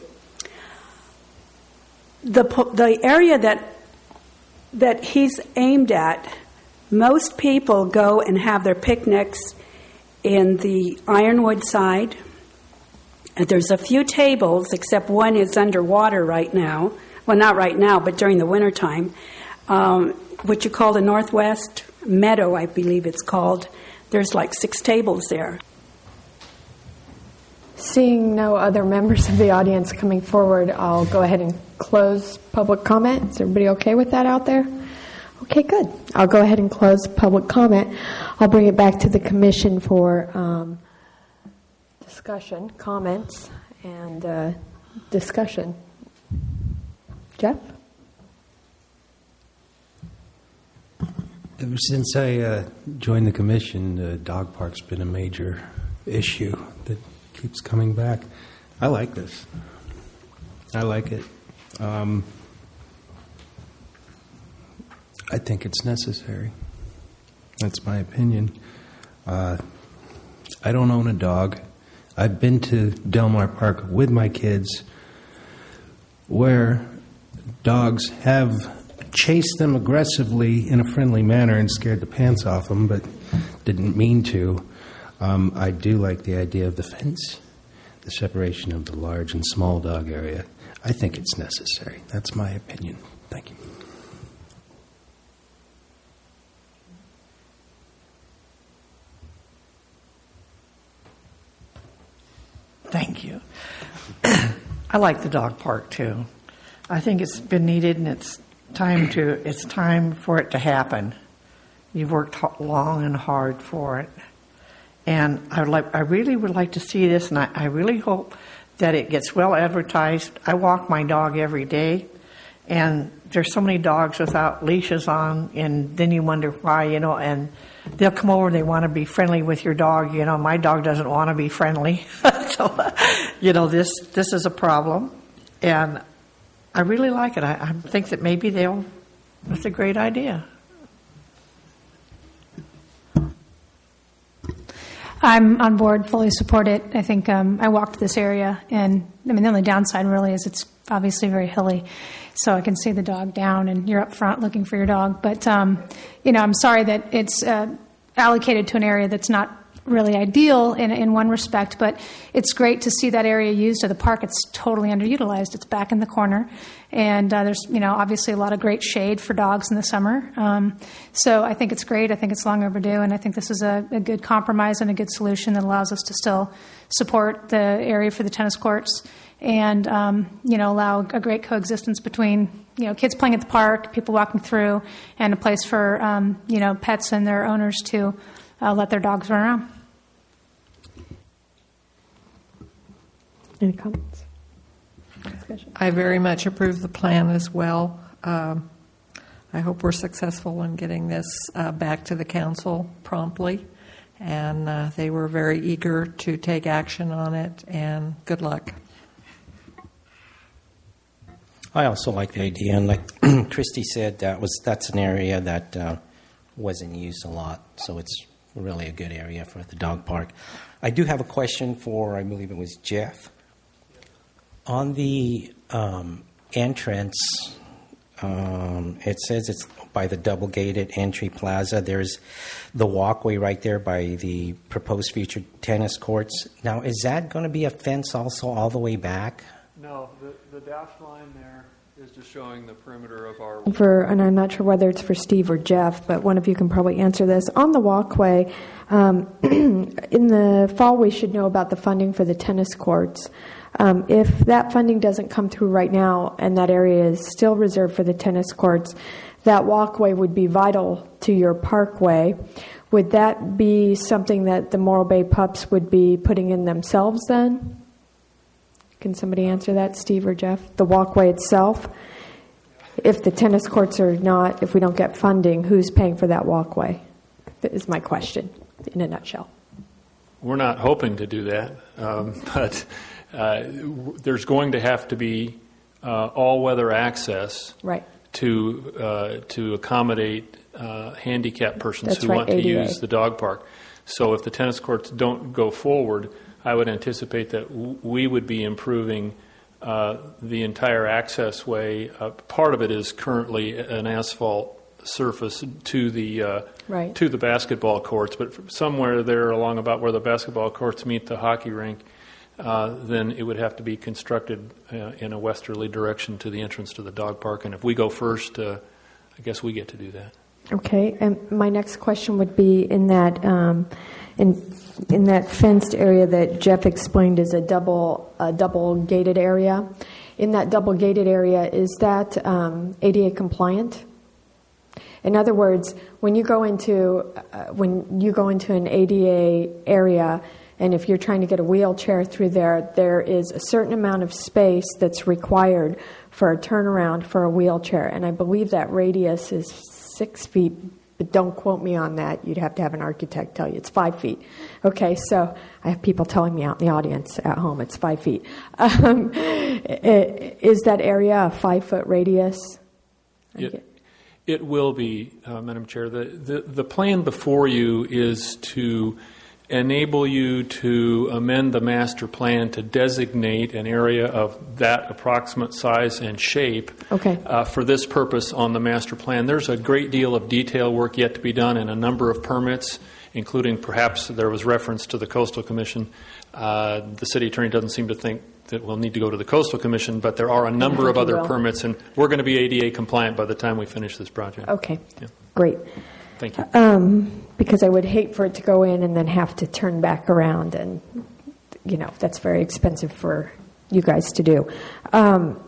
The the area that that he's aimed at, most people go and have their picnics in the Ironwood side. And there's a few tables, except one is underwater right now. Well, not right now, but during the wintertime. Um, what you call the Northwest Meadow, I believe it's called. There's like six tables there. Seeing no other members of the audience coming forward, I'll go ahead and close public comment. Is everybody okay with that out there? Okay, good. I'll go ahead and close public comment. I'll bring it back to the commission for um, discussion, comments, and uh, discussion. Jeff? Ever since I uh, joined the commission, the dog park's been a major issue that keeps coming back. I like this. I like it. Um, I think it's necessary. That's my opinion. Uh, I don't own a dog. I've been to Del Mar Park with my kids where dogs have chased them aggressively in a friendly manner and scared the pants off them, but didn't mean to. Um, I do like the idea of the fence. the separation of the large and small dog area, I think it's necessary. That's my opinion. Thank you. Thank you. I like the dog park too. I think it's been needed, and it's time to. It's time for it to happen. You've worked long and hard for it, and I would like. I really would like to see this, and I, I really hope that it gets well advertised. I walk my dog every day, and there's so many dogs without leashes on, and then you wonder why, you know. And they'll come over and they want to be friendly with your dog. You know, my dog doesn't want to be friendly, so you know this this is a problem, and I really like it. I, I think that maybe they'll. That's a great idea. I'm on board, fully support it. I think um, I walked this area, and I mean the only downside really is it's obviously very hilly, so I can see the dog down, and you're up front looking for your dog. But um, you know, I'm sorry that it's uh, allocated to an area that's not really ideal in in one respect, but it's great to see that area used. To the park, it's totally underutilized. It's back in the corner, and uh, there's you know obviously a lot of great shade for dogs in the summer. Um, so I think it's great. I think it's long overdue, and I think this is a, a good compromise and a good solution that allows us to still support the area for the tennis courts and um, you know allow a great coexistence between you know kids playing at the park, people walking through, and a place for um, you know pets and their owners to uh, let their dogs run around. Any comments? I very much approve the plan as well. Um, I hope we're successful in getting this uh, back to the council promptly, and uh, they were very eager to take action on it, and good luck. I also like the idea, and like Christy said, that was that's an area that uh, wasn't used a lot, so it's really a good area for the dog park. I do have a question for, I believe it was Jeff. On the um, entrance, um, it says it's by the double-gated entry plaza. There's the walkway right there by the proposed future tennis courts. Now, is that going to be a fence also all the way back? No, the, the dashed line there is just showing the perimeter of our... For, and I'm not sure whether it's for Steve or Jeff, but one of you can probably answer this. On the walkway, um, in the fall we should know about the funding for the tennis courts. Um, if that funding doesn't come through right now and that area is still reserved for the tennis courts, that walkway would be vital to your parkway. Would that be something that the Morro Bay Pups would be putting in themselves then? Can somebody answer that, Steve or Jeff? The walkway itself? If the tennis courts are not, if we don't get funding, who's paying for that walkway? That is my question in a nutshell. We're not hoping to do that, um, but uh, there's going to have to be uh, all-weather access right. to uh, to accommodate uh, handicapped persons That's who right, want to A D A. use the dog park. So if the tennis courts don't go forward, I would anticipate that w- we would be improving uh, the entire access way. Uh, part of it is currently an asphalt surface to the uh, right. to the basketball courts, but somewhere there along about where the basketball courts meet the hockey rink, uh, then it would have to be constructed uh, in a westerly direction to the entrance to the dog park. And if we go first, uh, I guess we get to do that. Okay, and my next question would be in that um, in in that fenced area that Jeff explained as a double a double gated area. In that double gated area, is that um, A D A compliant? In other words, when you go into uh, when you go into an A D A area, and if you're trying to get a wheelchair through there, there is a certain amount of space that's required for a turnaround for a wheelchair, and I believe that radius is six feet. But don't quote me on that. You'd have to have an architect tell you it's five feet. Okay, so I have people telling me out in the audience at home it's five feet. Um, is that area a five-foot radius? It, it will be, uh, Madam Chair. The, the, the plan before you is to enable you to amend the master plan to designate an area of that approximate size and shape okay. uh, for this purpose on the master plan. There's a great deal of detail work yet to be done and a number of permits, including perhaps there was reference to the Coastal Commission. Uh, the city attorney doesn't seem to think that we'll need to go to the Coastal Commission, but there are a number of other permits, and we're going to be A D A compliant by the time we finish this project. Okay, yeah. Great. Thank you. Um, because I would hate for it to go in and then have to turn back around, and, you know, that's very expensive for you guys to do. Um,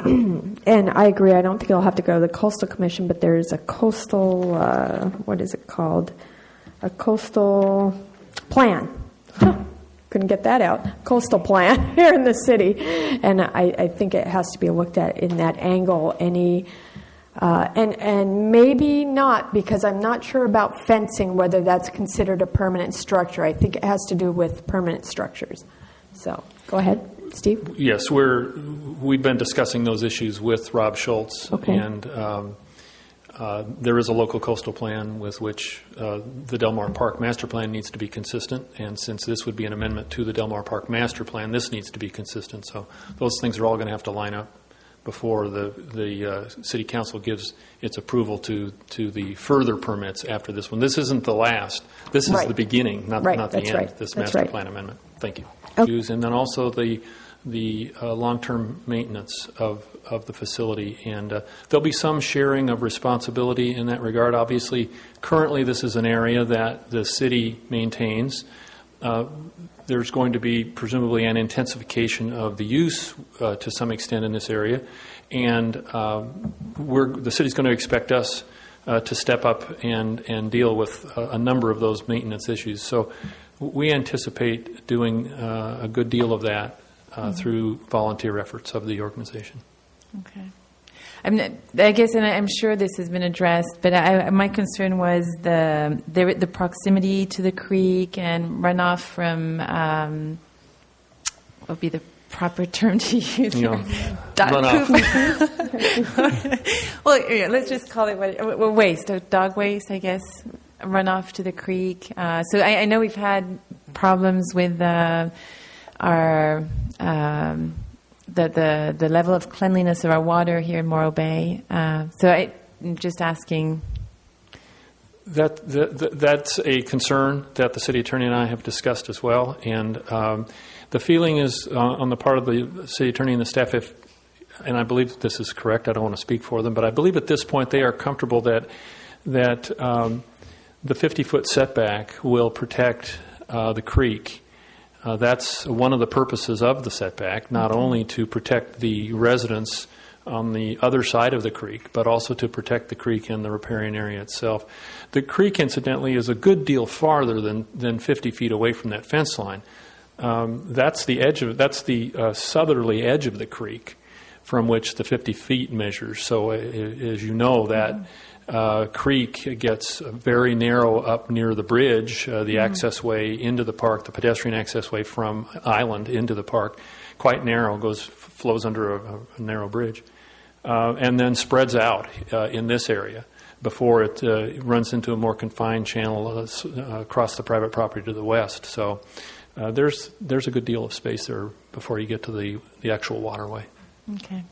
and I agree, I don't think it'll have to go to the Coastal Commission, but there's a coastal, uh, what is it called? A coastal plan. Huh. Couldn't get that out. Coastal plan here in the city. And I, I think it has to be looked at in that angle. Any, uh, and, and maybe not, because I'm not sure about fencing, whether that's considered a permanent structure. I think it has to do with permanent structures. So go ahead, Steve. Yes, we're, we've been discussing those issues with Rob Schultz. Okay. And um, Uh, there is a local coastal plan with which uh, the Del Mar Park Master Plan needs to be consistent, and since this would be an amendment to the Del Mar Park Master Plan, this needs to be consistent. So those things are all going to have to line up before the the uh, City Council gives its approval to to the further permits after this one. This isn't the last. This is right. the beginning, not right. not the That's end. Right. This That's Master right. Plan amendment. Thank you. Okay. And then also the the uh, long-term maintenance of, of the facility. And uh, there'll be some sharing of responsibility in that regard. Obviously, currently this is an area that the city maintains. Uh, there's going to be presumably an intensification of the use uh, to some extent in this area. And uh, we're, the city's going to expect us uh, to step up and, and deal with a, a number of those maintenance issues. So we anticipate doing uh, a good deal of that Uh, mm-hmm. through volunteer efforts of the organization. Okay. I'm not, I guess, and I'm sure this has been addressed, but I, my concern was the, the the proximity to the creek and runoff from, um, what would be the proper term to use? You know, dog runoff. Well, yeah, let's just call it what, well, waste, dog waste, I guess, runoff to the creek. Uh, so I, I know we've had problems with uh, our um, the, the the level of cleanliness of our water here in Morro Bay. Uh, so I, I'm just asking. That, that that's a concern that the city attorney and I have discussed as well, and um, the feeling is uh, on the part of the city attorney and the staff, if, and I believe this is correct. I don't want to speak for them, but I believe at this point they are comfortable that that um, the fifty-foot setback will protect uh, the creek. Uh, that's one of the purposes of the setback, not only to protect the residents on the other side of the creek, but also to protect the creek and the riparian area itself. The creek, incidentally, is a good deal farther than, than fifty feet away from that fence line. Um, that's the edge of that's the uh, southerly edge of the creek from which the fifty feet measures. So, uh, as you know, that Uh, creek gets very narrow up near the bridge, uh, the mm-hmm. access way into the park, the pedestrian access way from Island into the park, quite narrow, goes flows under a, a narrow bridge, uh, and then spreads out uh, in this area before it uh, runs into a more confined channel uh, uh, across the private property to the west. So uh, there's there's a good deal of space there before you get to the, the actual waterway. Okay.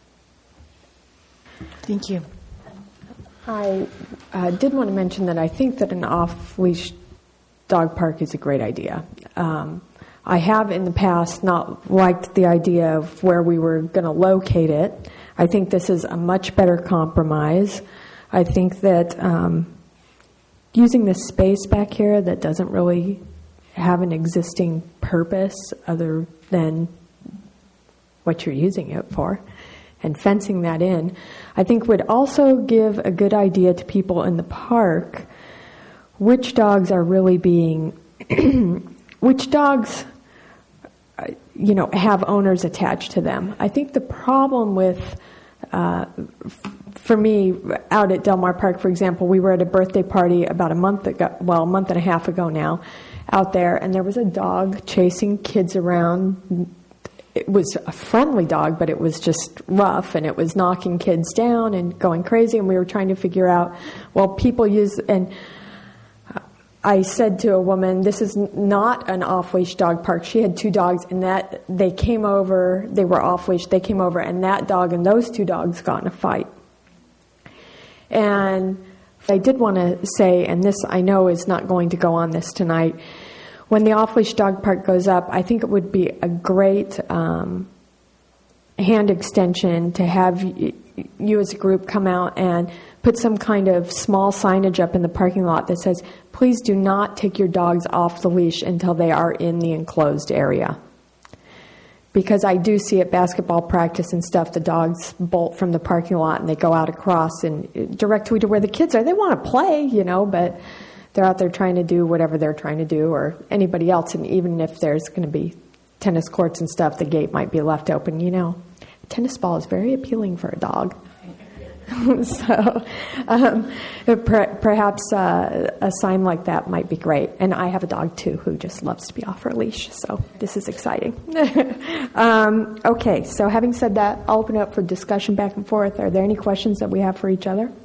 Thank you. I uh, did want to mention that I think that an off-leash dog park is a great idea. Um, I have in the past not liked the idea of where we were going to locate it. I think this is a much better compromise. I think that um, using this space back here that doesn't really have an existing purpose other than what you're using it for, and fencing that in, I think would also give a good idea to people in the park which dogs are really being, which dogs, you know, have owners attached to them. I think the problem with, uh, for me, out at Del Mar Park, for example, we were at a birthday party about a month ago, well, a month and a half ago now, out there, and there was a dog chasing kids around. It was a friendly dog, but it was just rough, and it was knocking kids down and going crazy, and we were trying to figure out, well, people use, and I said to a woman, this is not an off-leash dog park. She had two dogs, and that they came over, they were off-leash, they came over, and that dog and those two dogs got in a fight. And I did want to say, and this I know is not going to go on this tonight, when the off-leash dog park goes up, I think it would be a great um, hand extension to have y- you as a group come out and put some kind of small signage up in the parking lot that says, please do not take your dogs off the leash until they are in the enclosed area. Because I do see at basketball practice and stuff, the dogs bolt from the parking lot and they go out across and directly to where the kids are. They want to play, you know, but they're out there trying to do whatever they're trying to do, or anybody else. And even if there's going to be tennis courts and stuff, the gate might be left open. You know, a tennis ball is very appealing for a dog. So um, per- perhaps uh, a sign like that might be great. And I have a dog, too, who just loves to be off her leash. So this is exciting. um, okay, so having said that, I'll open it up for discussion back and forth. Are there any questions that we have for each other?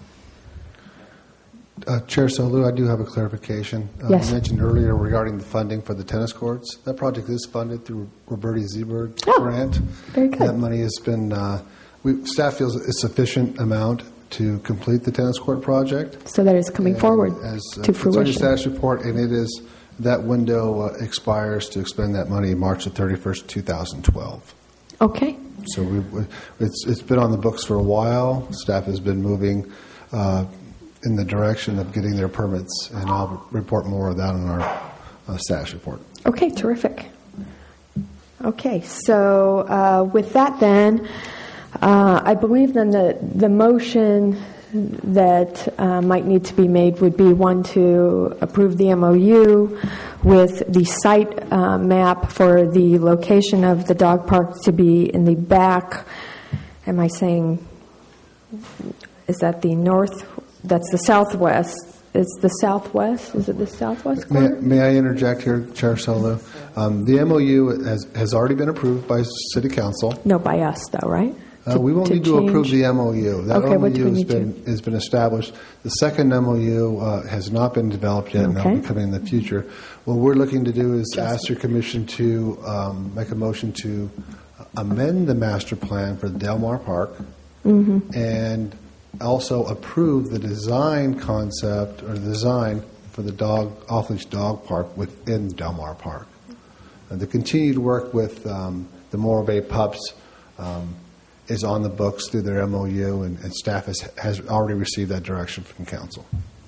Uh, Chair Solu, I do have a clarification. Uh, Yes. You mentioned earlier regarding the funding for the tennis courts. That project is funded through Roberti Zeberg Oh, grant. very good. That money has been, uh, we, staff feels a sufficient amount to complete the tennis court project. So that is coming And forward as, uh, to It's on your fruition. status report, and it is, that window uh, expires to expend that money March the thirty-first, two thousand twelve. Okay. So we, we- it's it's been on the books for a while. Staff has been moving uh, in the direction of getting their permits, and I'll report more of that in our uh, status report. Okay, terrific. Okay, so uh, with that then, uh, I believe then the, the motion that uh, might need to be made would be one to approve the M O U with the site uh, map for the location of the dog park to be in the back. Am I saying, is that the north, that's the southwest? It's the southwest? Is it the southwest May, corner? may I interject here, Chair Solo? Um, the M O U has, has already been approved by City Council. No, by us though, right? Uh, To- we will to need to approve change- the M O U. That Okay, what do M O U we has need to- been, has been established. The second M O U uh, has not been developed yet, and that will Okay. be coming in the future. What we're looking to do is ask your commission to um, make a motion to amend the master plan for Del Mar Park Mhm. and also approve the design concept or the design for the dog off-leash dog park within Del Mar Park. Uh, the continued work with um, the Morro Bay Pups um, is on the books through their M O U, and, and staff has, has already received that direction from council.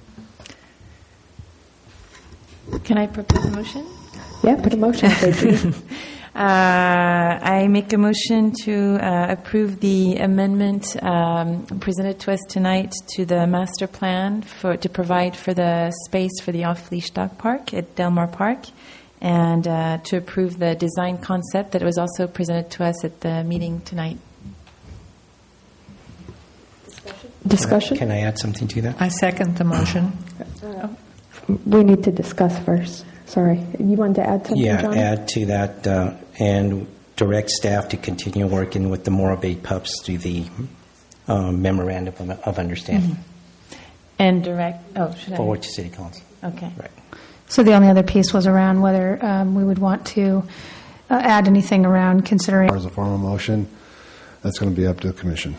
Can I propose a motion? Yeah, put a motion there, Judy. Uh, I make a motion to uh, approve the amendment um, presented to us tonight to the master plan for to provide for the space for the off-leash dog park at Del Mar Park, and uh, to approve the design concept that was also presented to us at the meeting tonight. Discussion? Can I add something to that? I second the motion. We need to discuss first. Sorry. You wanted to add something, Yeah, John? add to that uh, and direct staff to continue working with the Morro Bay Pups through the um, memorandum of, of understanding. And direct. Oh, should I? Forward to City Council. Okay. Right. So the only other piece was around whether um, we would want to uh, add anything around considering. As a formal motion, that's going to be up to the commission.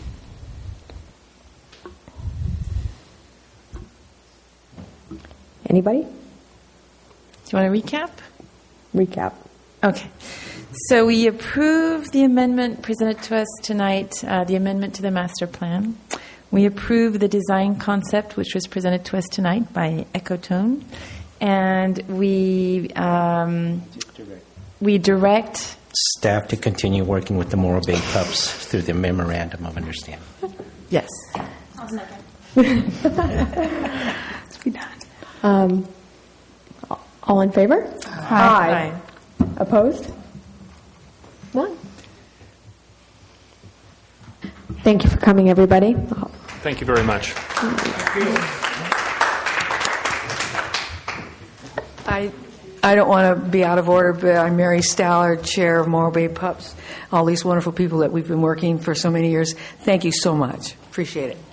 Anybody? Do you want to recap? Recap. Okay. So we approve the amendment presented to us tonight, uh, the amendment to the master plan. We approve the design concept, which was presented to us tonight by Ecotone. And we, um, we direct Staff to continue working with the Morro Bay Pups through the memorandum of understanding. Yes. Let's be done. Um, all in favor? Aye. Aye. Opposed? None. Thank you for coming, everybody. Thank you very much. I I don't want to be out of order, but I'm Mary Staller, Chair of Morro Bay Pups. All these wonderful people that we've been working for so many years. Thank you so much. Appreciate it.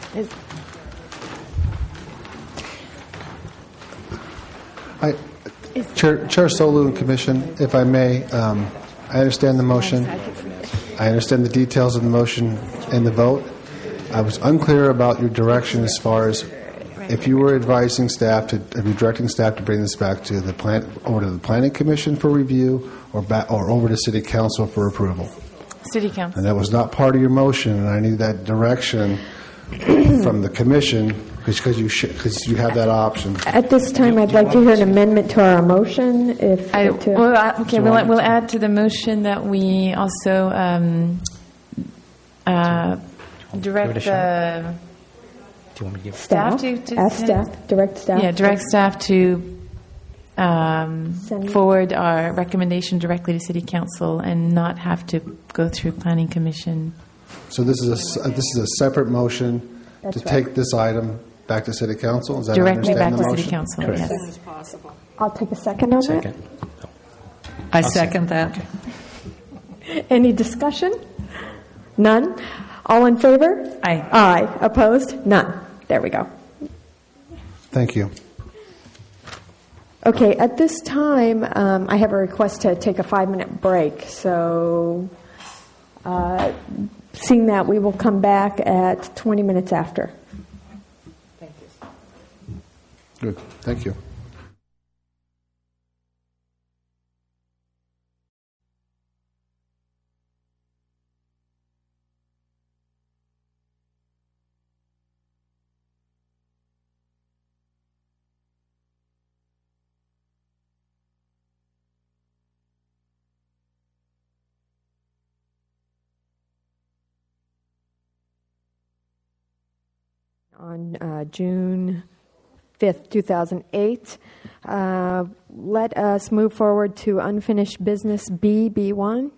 I, Chair, Chair Solu and Commission, if I may, um, I understand the motion. I understand the details of the motion and the vote. I was unclear about your direction as far as if you were advising staff to, if you're directing staff to bring this back to the plan, over to the Planning Commission for review, or back, or over to City Council for approval. City Council. And that was not part of your motion, and I need that direction from the Commission because you because you have that option. At this time, I'd like to hear an amendment to our motion. If I, to, well, I, okay, we'll, we'll add to the motion that we also um, uh, direct the Do you want me to give staff, staff to, to ask send- staff, direct staff. Yeah, direct staff to um, forward our recommendation directly to City Council and not have to go through Planning Commission. So this is a this is a separate motion That's to right. take this item back to City Council. Is that Directly understand back the to motion? City Council, Correct. yes. As soon as possible. I'll take a second on Second. I second that. that. Any discussion? None? All in favor? Aye. Aye. Opposed? None. There we go. Thank you. Okay, at this time, um, I have a request to take a five-minute break. So, uh, seeing that, we will come back at twenty minutes after. Thank you. Good. Thank you. On uh, June fifth, two thousand eight. Uh, let us move forward to unfinished business B, B one.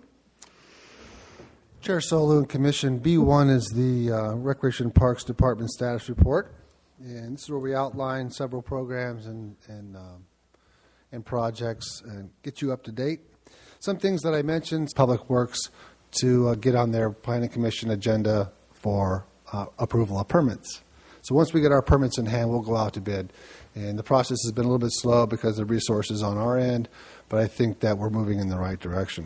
Chair Solu and Commission, B one is the uh, Recreation and Parks Department status report. And this is where we outline several programs and, and, um, and projects and get you up to date. Some things that I mentioned, Public Works to uh, get on their Planning Commission agenda for uh, approval of permits. So once we get our permits in hand, we'll go out to bid. And the process has been a little bit slow because of resources on our end, but I think that we're moving in the right direction.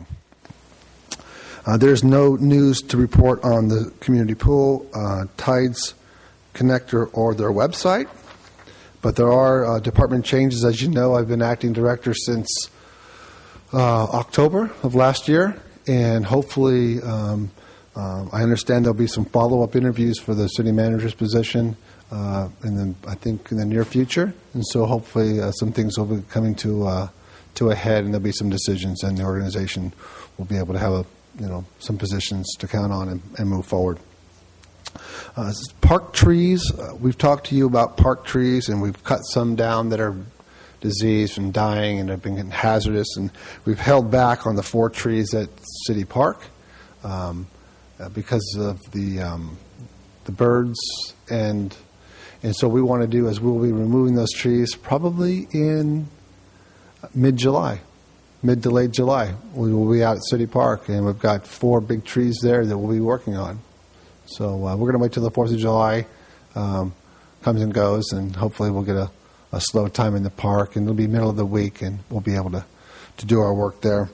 Uh, there's no news to report on the community pool, uh, Tides Connector, or their website, but there are uh, department changes. As you know, I've been acting director since uh, October of last year, and hopefully um, uh, I understand there'll be some follow-up interviews for the city manager's position uh, in the, I think in the near future, and so hopefully uh, some things will be coming to uh, to a head, and there'll be some decisions, and the organization will be able to have a you know, some positions to count on and, and move forward. Uh, park trees, uh, we've talked to you about park trees, and we've cut some down that are diseased and dying and have been hazardous, and we've held back on the four trees at City Park um, uh, because of the um, the birds, and and so we want to do is we'll be removing those trees probably in mid-July. Mid to late July, we will be out at City Park, and we've got four big trees there that we'll be working on. So uh, we're going to wait till the fourth of July um, comes and goes, and hopefully we'll get a, a slow time in the park, and it'll be middle of the week, and we'll be able to, to do our work there.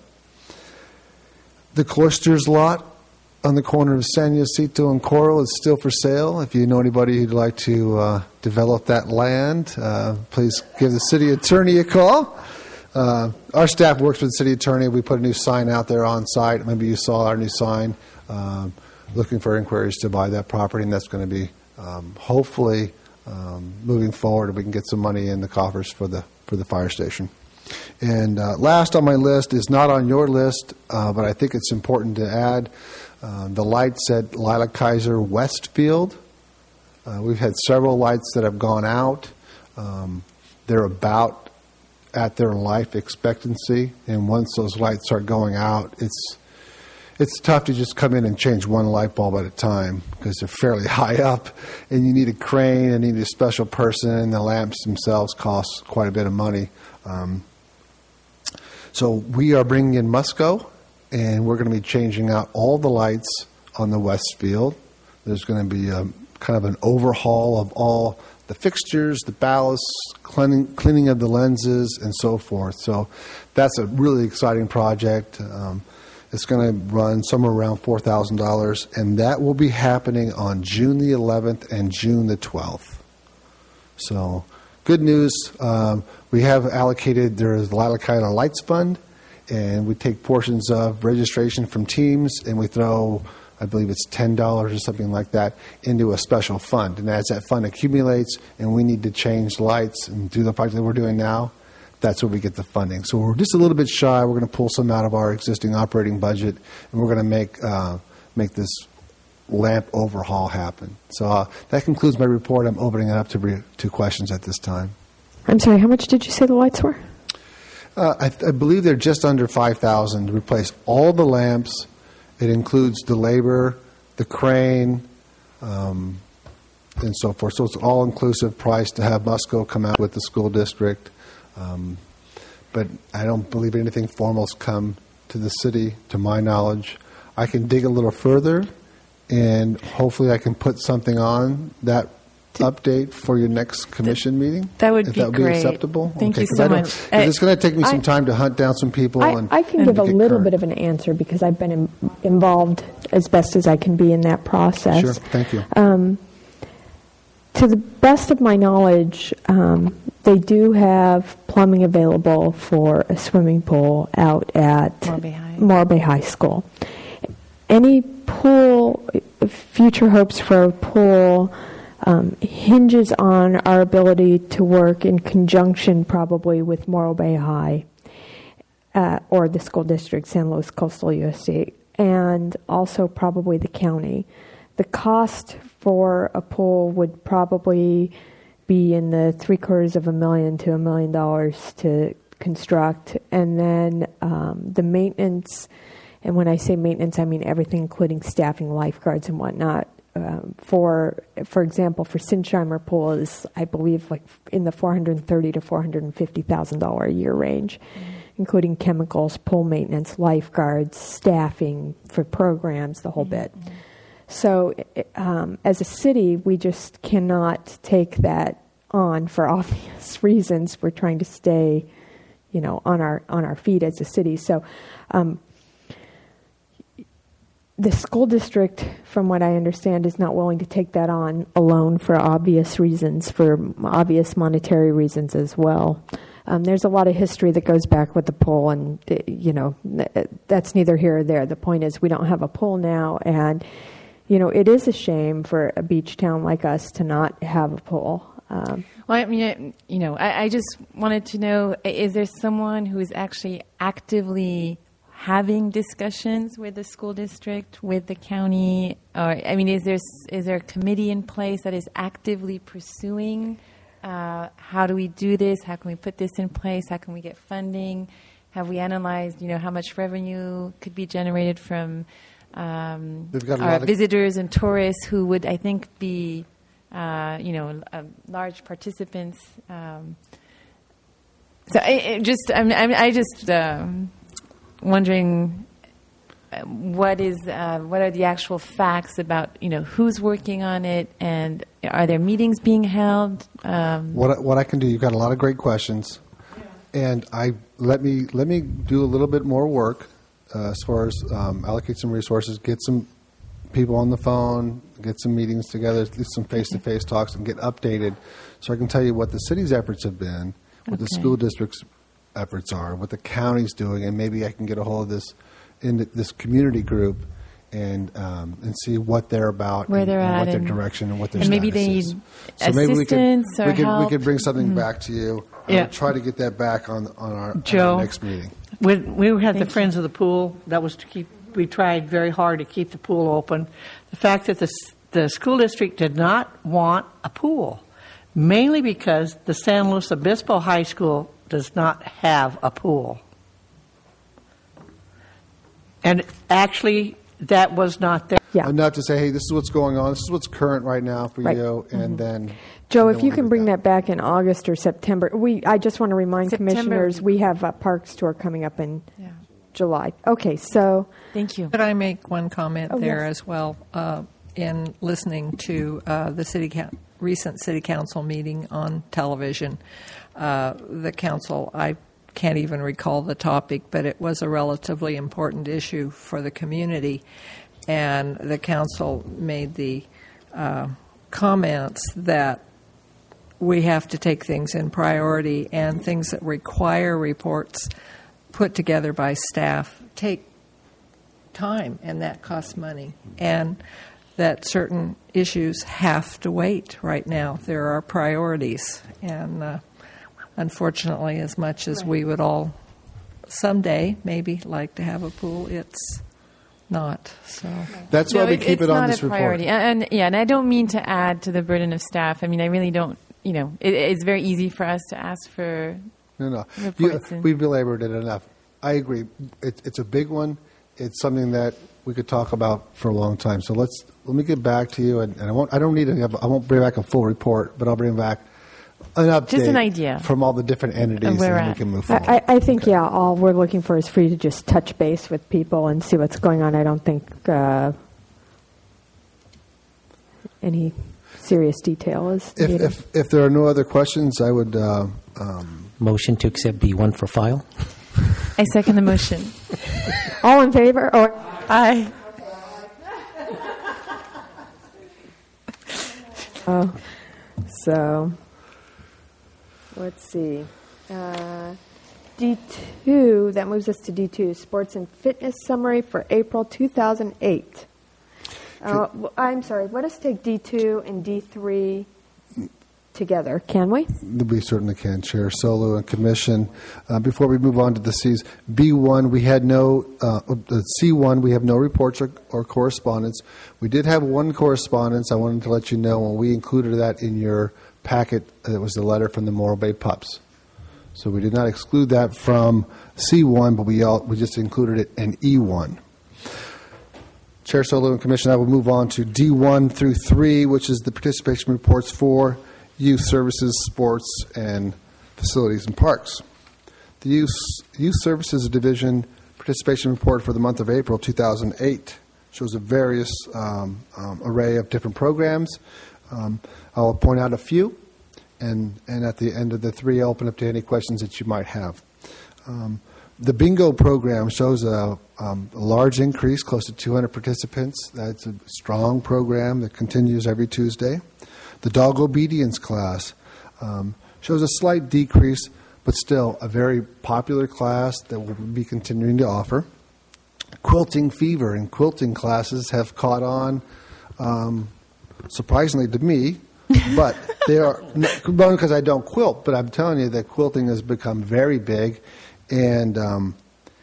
The Cloisters lot on the corner of San Jacinto and Coral is still for sale. If you know anybody who'd like to uh, develop that land, uh, please give the city attorney a call. Uh, our staff works with the city attorney. We put a new sign out there on site. Maybe you saw our new sign, um, looking for inquiries to buy that property, and that's going to be um, hopefully um, moving forward. We can get some money in the coffers for the for the fire station. And uh, last on my list is not on your list, uh, but I think it's important to add uh, the lights at Lila Kaiser Westfield. Uh, we've had several lights that have gone out. Um, they're about at their life expectancy, and once those lights start going out, it's it's tough to just come in and change one light bulb at a time because they're fairly high up, and you need a crane and you need a special person, and the lamps themselves cost quite a bit of money. Um, so we are bringing in Musco, and we're going to be changing out all the lights on the Westfield. There's going to be a kind of an overhaul of all the fixtures, the ballasts, cleaning, cleaning of the lenses, and so forth. So that's a really exciting project. Um, it's going to run somewhere around four thousand dollars, and that will be happening on June the eleventh and June the twelfth. So good news. Um, we have allocated, there is the Lalakai Lights Fund, and we take portions of registration from teams, and we throw, I believe it's ten dollars or something like that, into a special fund. And as that fund accumulates and we need to change lights and do the project that we're doing now, that's where we get the funding. So we're just a little bit shy. We're going to pull some out of our existing operating budget, and we're going to make uh, make this lamp overhaul happen. So uh, that concludes my report. I'm opening it up to, re- to questions at this time. I'm sorry, how much did you say the lights were? Uh, I, I believe they're just under five thousand dollars to replace all the lamps. It includes the labor, the crane, um, and so forth. So it's an all-inclusive price to have Musco come out with the school district. Um, but I don't believe anything formal's come to the city, to my knowledge. I can dig a little further, and hopefully I can put something on that update for your next commission meeting. That would if be that would great. be acceptable. Thank okay, you so much. Uh, it's going to take me some I, time to hunt down some people. I, and I can and give a get little current. bit of an answer because I've been in, involved as best as I can be in that process. Sure, thank you. Um, to the best of my knowledge, um, they do have plumbing available for a swimming pool out at Morabay High. Morabay High School. Any pool, future hopes for a pool, Um, hinges on our ability to work in conjunction probably with Morabay High uh, or the school district, San Luis Coastal U S D, and also probably the county. The cost for a pool would probably be in the three quarters of a million to a million dollars to construct, and then um, the maintenance, and when I say maintenance, I mean everything including staffing, lifeguards and whatnot. Um, for for example, for Sinsheimer Pool is, I believe, like in the four hundred thirty to four hundred fifty thousand dollar a year range, mm-hmm. including chemicals, pool maintenance, lifeguards, staffing for programs, the whole mm-hmm. bit. So, um, as a city, we just cannot take that on for obvious reasons. We're trying to stay, you know, on our on our feet as a city. So. Um, The school district, from what I understand, is not willing to take that on alone for obvious reasons, for obvious monetary reasons as well. Um, there's a lot of history that goes back with the pool, and, you know, that's neither here or there. The point is we don't have a pool now, and, you know, it is a shame for a beach town like us to not have a pool. Um, well, I mean, you know, I, I just wanted to know, is there someone who is actually actively having discussions with the school district, with the county, or I mean, is there is there a committee in place that is actively pursuing? Uh, how do we do this? How can we put this in place? How can we get funding? Have we analyzed, you know, how much revenue could be generated from um, our visitors and tourists who would, I think, be, uh, you know, uh, large participants? Um, so I, I just, I'm, I'm, I just. Um, wondering what is uh, what are the actual facts about, you know, who's working on it, and are there meetings being held? Um, what what I can do, you've got a lot of great questions, yeah. and I let me let me do a little bit more work uh, as far as um, allocate some resources, get some people on the phone, get some meetings together, do some face to face talks, and get updated, so I can tell you what the city's efforts have been, what okay. the school district's efforts are, what the county's doing, and maybe I can get a hold of this in the, this community group and um, and see what they're about, where and, they're and at, what their and, direction and what their and status maybe they need is. So assistance maybe we could, or we could, help. we could bring something mm-hmm. back to you. Yeah. We'll try to get that back on on our, Joe, on our next meeting. When we had Thank the Friends you. of the Pool, that was to keep. We tried very hard to keep the pool open. The fact that the the school district did not want a pool, mainly because the San Luis Obispo High School does not have a pool. And actually, that was not there. Yeah. Enough to say, hey, this is what's going on. This is what's current right now for right. you, and mm-hmm. then. Joe, and if then you we'll can bring that. that back in August or September, we. I just want to remind September. commissioners we have a parks tour coming up in yeah. July. Okay, so thank you. Could I make one comment oh, there yes. as well? Uh, in listening to uh, the city coun- recent city council meeting on television. Uh, the council, I can't even recall the topic, but it was a relatively important issue for the community, and the council made the uh, comments that we have to take things in priority, and things that require reports put together by staff take time, and that costs money, and that certain issues have to wait right now. There are priorities, and uh, unfortunately, as much as we would all someday maybe like to have a pool, it's not. So that's no, why we it, keep it on this report. Priority. And, and yeah, and I don't mean to add to the burden of staff. I mean, I really don't. You know, it, it's very easy for us to ask for no, no. reports. You, we've belabored it enough. I agree. It, it's a big one. It's something that we could talk about for a long time. So let's let me get back to you, and, and I won't. I don't need. A, I won't bring back a full report, but I'll bring back an update, just an idea from all the different entities, and we can move forward. I, I think yeah. All we're looking for is for you to just touch base with people and see what's going on. I don't think uh, any serious detail is if, needed. if if there are no other questions, I would uh, um, motion to accept B one for file. I second the motion. All in favor? Or aye. Oh, so let's see. Uh, D two, that moves us to D two, Sports and Fitness Summary for April two thousand eight. Uh, well, I'm sorry, let us take D two and D three together, can we? We certainly can, Chair Solo and Commission. Uh, before we move on to the C's, B one, we had no, uh, C one, we have no reports or, or correspondence. We did have one correspondence. I wanted to let you know when we included that in your packet. It was the letter from the Morro Bay Pups. So we did not exclude that from C one, but we all, we just included it in E one. Chair Solo and Commission, I will move on to D one through three, which is the participation reports for youth services, sports, and facilities and parks. The Youth, youth Services Division participation report for the month of April two thousand eight shows a various um, um, array of different programs. Um, I'll point out a few, and, and at the end of the three, I'll open up to any questions that you might have. Um, The bingo program shows a, um, a large increase, close to two hundred participants. That's a strong program that continues every Tuesday. The dog obedience class um, shows a slight decrease, but still a very popular class that we'll be continuing to offer. Quilting fever and quilting classes have caught on, um, surprisingly to me, but they are, one, because I don't quilt, but I'm telling you that quilting has become very big. And um,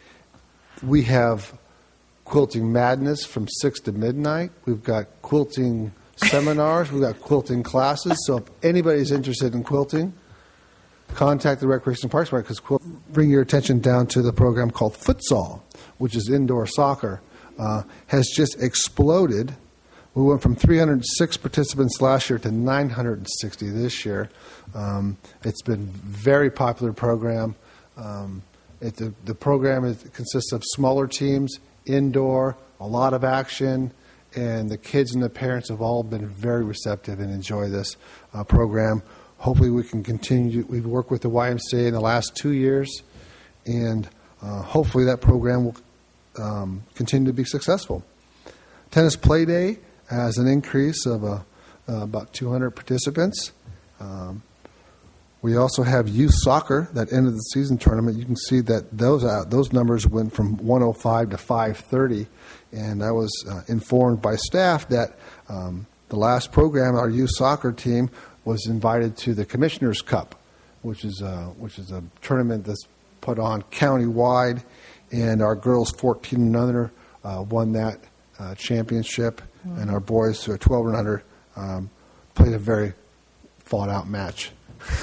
we have Quilting Madness from six to midnight. We've got quilting seminars. We've got quilting classes. So if anybody's interested in quilting, contact the Recreation and Parks Department, because quilt, bring your attention down to the program called Futsal, which is indoor soccer, uh, has just exploded. We went from three hundred six participants last year to nine hundred sixty this year. Um, it's been a very popular program. Um, It, the, the program is, consists of smaller teams, indoor, a lot of action, and the kids and the parents have all been very receptive and enjoy this uh, program. Hopefully we can continue. We've worked with the Y M C A in the last two years, and uh, hopefully that program will um, continue to be successful. Tennis Play Day has an increase of uh, uh, about two hundred participants. Um, We also have youth soccer, that end of the season tournament. You can see that those uh, those numbers went from one oh five to five thirty, and I was uh, informed by staff that um, the last program, our youth soccer team, was invited to the Commissioners Cup, which is uh, which is a tournament that's put on county-wide, and our girls fourteen and under uh, won that uh, championship, mm-hmm. and our boys who are twelve and under um, played a very fought-out match.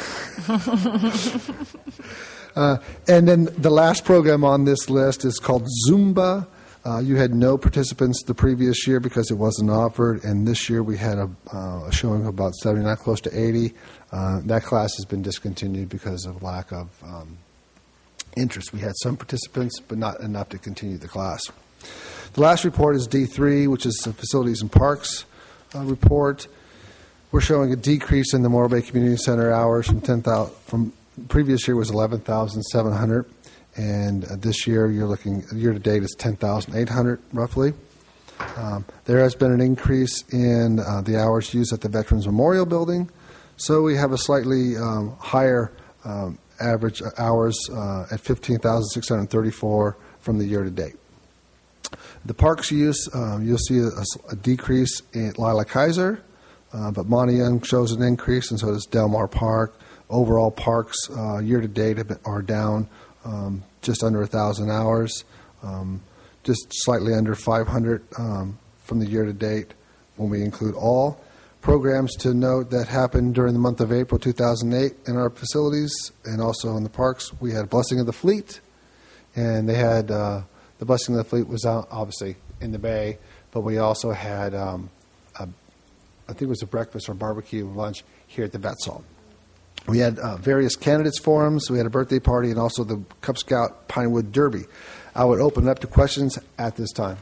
uh, and then the last program on this list is called Zumba. Uh, you had no participants the previous year because it wasn't offered, and this year we had a, uh, a showing of about seventy-nine, close to eighty. Uh, that class has been discontinued because of lack of um, interest. We had some participants, but not enough to continue the class. The last report is D three, which is facilities and parks. uh, report, we're showing a decrease in the Morro Bay Community Center hours from ten thousand. From previous year was eleven thousand seven hundred, and uh, this year you're looking year to date is ten thousand eight hundred roughly. Um, there has been an increase in uh, the hours used at the Veterans Memorial Building, so we have a slightly um, higher um, average hours uh, at fifteen thousand six hundred thirty-four from the year to date. The parks use, um, you'll see a, a decrease in Lila Kaiser, uh, but Monty Young shows an increase, and so does Del Mar Park. Overall parks uh, year to date have been, are down um, just under one thousand hours, um, just slightly under five hundred um, from the year to date when we include all. Programs to note that happened during the month of April two thousand eight in our facilities and also in the parks. We had Blessing of the Fleet, and they had uh, the Blessing of the Fleet was out, obviously in the Bay, but we also had, um, a, I think it was a breakfast or barbecue lunch here at the Vets Hall. We had uh, various candidates forums. We had a birthday party and also the Cub Scout Pinewood Derby. I would open it up to questions at this time.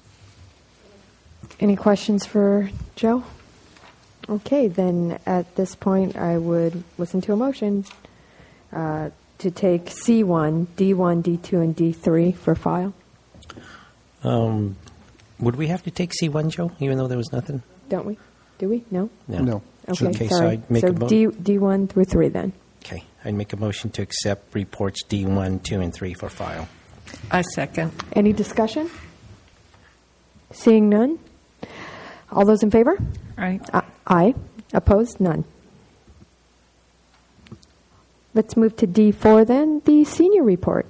Any questions for Joe? Okay, then at this point I would listen to a motion uh, to take C one, D one, D two, and D three for file. Um, would we have to take C one, Joe, even though there was nothing? Don't we? Do we? No? No. No. Okay, okay sorry. So I'd make so a mo- D, D1 through three then. Okay, I'd make a motion to accept reports D one, two, and three for file. I second. Any discussion? Seeing none? All those in favor? Aye. Uh, aye. Opposed? None. Let's move to D four then, the senior report.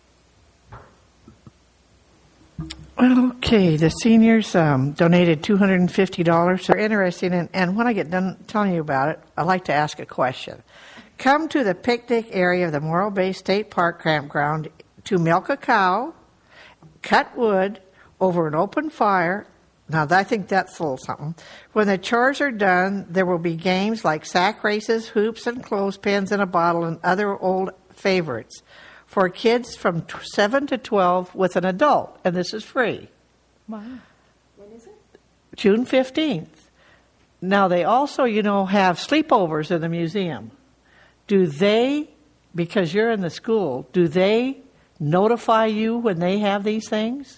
Okay, the seniors um, donated two hundred fifty dollars. They're interesting, and, and when I get done telling you about it, I'd like to ask a question. Come to the picnic area of the Morro Bay State Park campground to milk a cow, cut wood over an open fire. Now, I think that's a little something. When the chores are done, there will be games like sack races, hoops, and clothespins in a bottle, and other old favorites for kids from seven to twelve with an adult, and this is free. Wow. When is it? June fifteenth. Now, they also, you know, have sleepovers in the museum. Do they, because you're in the school, do they notify you when they have these things?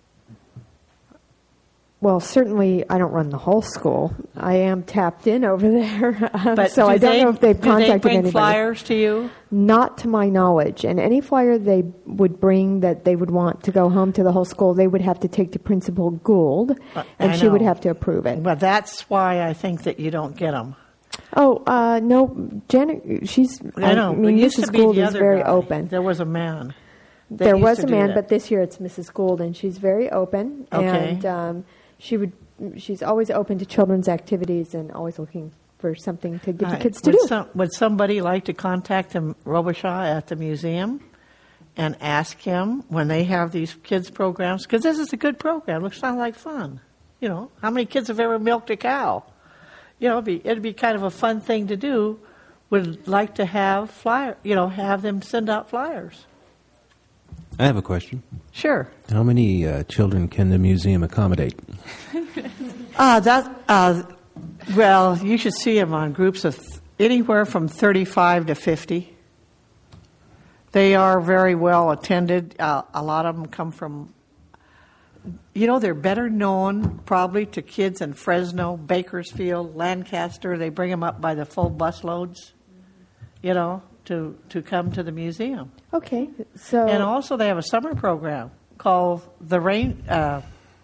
Well, certainly I don't run the whole school. I am tapped in over there, um, But so do I don't they, know if they've do contacted they bring anybody. flyers to you? Not to my knowledge. And any flyer they would bring that they would want to go home to the whole school, they would have to take to Principal Gould, Uh, and I she would know. have to approve it. But that's why I think that you don't get them. Oh, uh, no, Janet, she's, I know. I mean, It used Missus to be Gould the is other very guy. open. There was a man. that There used was to a do man, that. but this year it's Missus Gould, and she's very open. Okay. And um, she would, she's always open to children's activities and always looking for something to get All the right. kids to would do. Some, would somebody like to contact him, Robichaud at the museum and ask him when they have these kids programs? Because this is a good program. Looks sounds like fun. You know, how many kids have ever milked a cow? You know, it'd be, it'd be kind of a fun thing to do. Would like to have flyer, you know, have them send out flyers. I have a question. Sure. How many uh, children can the museum accommodate? Uh, that, uh, well, you should see them on groups of th- anywhere from thirty-five to fifty. They are very well attended. Uh, a lot of them come from, you know, they're better known probably to kids in Fresno, Bakersfield, Lancaster. They bring them up by the full bus loads, you know, to, to come to the museum. Okay, so... And also they have a summer program called the Rain. Uh,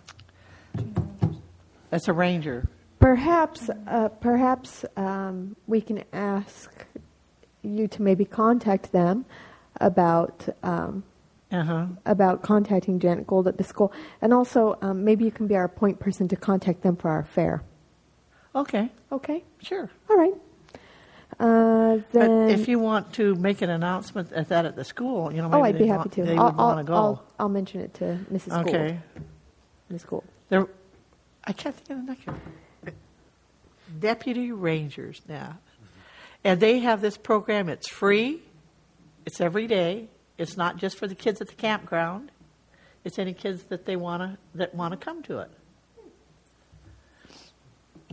that's a ranger. Perhaps, uh, perhaps um, we can ask you to maybe contact them about um, Uh-huh. about contacting Janet Gould at the school, and also um, maybe you can be our point person to contact them for our fair. Okay. Okay. Sure. All right. Uh, then, But if you want to make an announcement at that at the school, you know, maybe oh, I'd be they happy want, to. They I'll, would want to I'll, go. I'll, I'll mention it to Missus Gould. Okay. Miss Gould. There, I can't think of the name. Deputy Rangers now, and they have this program. It's free. It's every day. It's not just for the kids at the campground. It's any kids that they want to that want to come to it.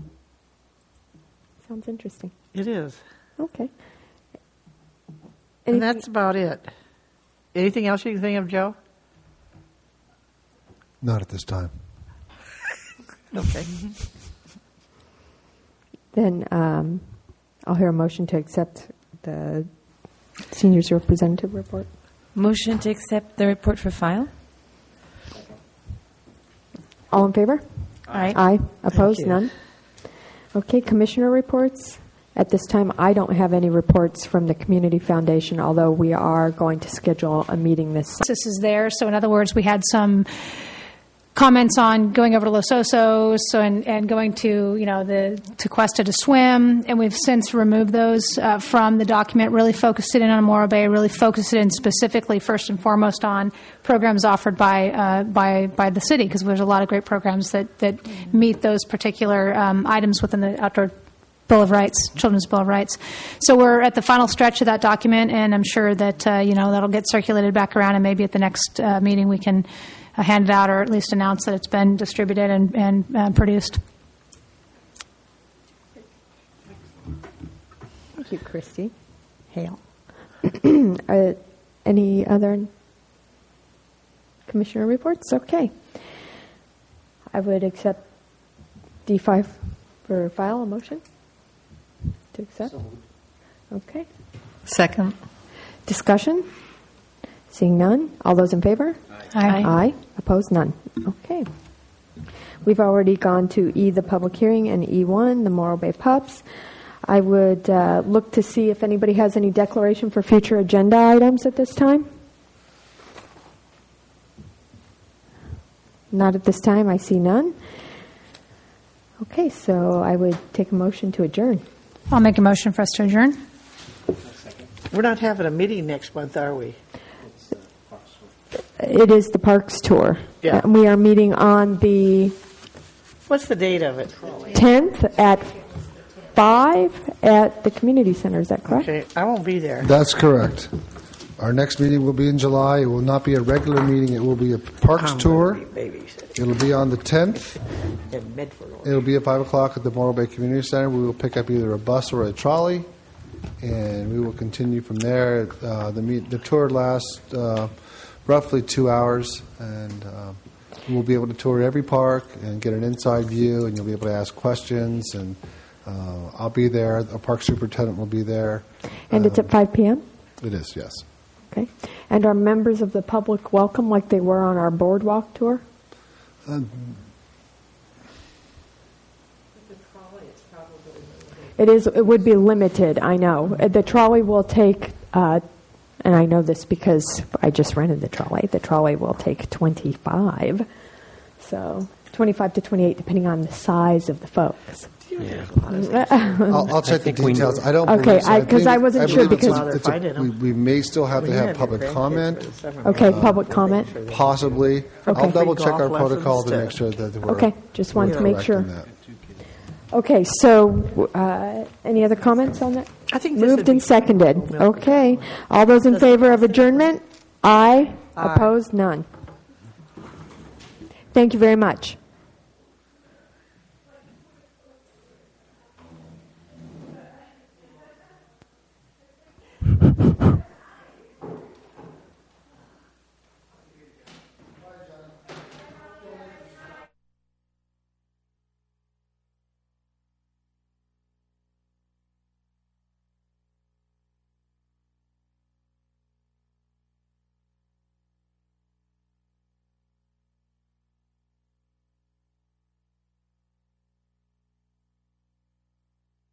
Sounds interesting. It is. Okay. And that's about it. Anything else you can think of, Joe? Not at this time. Okay. Then um, I'll hear a motion to accept the seniors representative report. Motion to accept the report for file. All in favor? Aye. Aye. Opposed? you. None? Okay, commissioner reports. At this time, I don't have any reports from the Community Foundation, although we are going to schedule a meeting this This is there. So in other words, we had some comments on going over to Los Osos so and, and going to, you know, the to Cuesta to swim, and we've since removed those uh, from the document, really focused it in on Morro Bay, really focused it in specifically, first and foremost, on programs offered by uh, by by the city, because there's a lot of great programs that, that meet those particular um, items within the Outdoor Bill of Rights, Children's Bill of Rights. So we're at the final stretch of that document, and I'm sure that, uh, you know, that'll get circulated back around, and maybe at the next uh, meeting we can uh, hand it out or at least announce that it's been distributed and, and uh, produced. Thank you, Christy. Hale. uh, any other commissioner reports? Okay. I would accept D five for file, a motion to accept. Okay. Second. Discussion? Seeing none. All those in favor? Aye. Aye. Opposed? None. Okay. We've already gone to E, the public hearing, and E one, the Morro Bay Pups. I would uh, look to see if anybody has any declaration for future agenda items at this time. Not at this time. I see none. Okay, so I would take a motion to adjourn. I'll make a motion for us to adjourn. We're not having a meeting next month, are we? It is the Parks Tour. Yeah. Uh, we are meeting on the What's the date of it? tenth at five at the community center. Is that correct? Okay, I won't be there. That's correct. Our next meeting will be in July. It will not be a regular meeting. It will be a Parks I'm Tour. gonna be babysitting It'll be on the tenth. in Medford. It'll be at five o'clock at the Morro Bay Community Center. We will pick up either a bus or a trolley, and we will continue from there. Uh, the, meet, the tour lasts uh, roughly two hours, and uh, we'll be able to tour every park and get an inside view, and you'll be able to ask questions. And uh, I'll be there. A park superintendent will be there. And it's at five p.m.? It is, yes. Okay. And are members of the public welcome like they were on our boardwalk tour? Uh, It is. It would be limited. I know. The trolley will take, uh, and I know this because I just rented the trolley. The trolley will take twenty-five, so twenty-five to twenty-eight, depending on the size of the folks. Yeah. I'll, I'll check the details. I don't. Okay, I because I, I wasn't I sure it's because a, it's a, we, we may still have to have public comment. Okay, uh, public comment. Possibly. Okay. I'll double check our protocol to make sure that we're. Okay, just wanted to make sure. That. Okay, so uh, any other comments on that? I think moved and seconded. Okay, all those in favor of adjournment? Aye. Aye. Opposed? None. Thank you very much.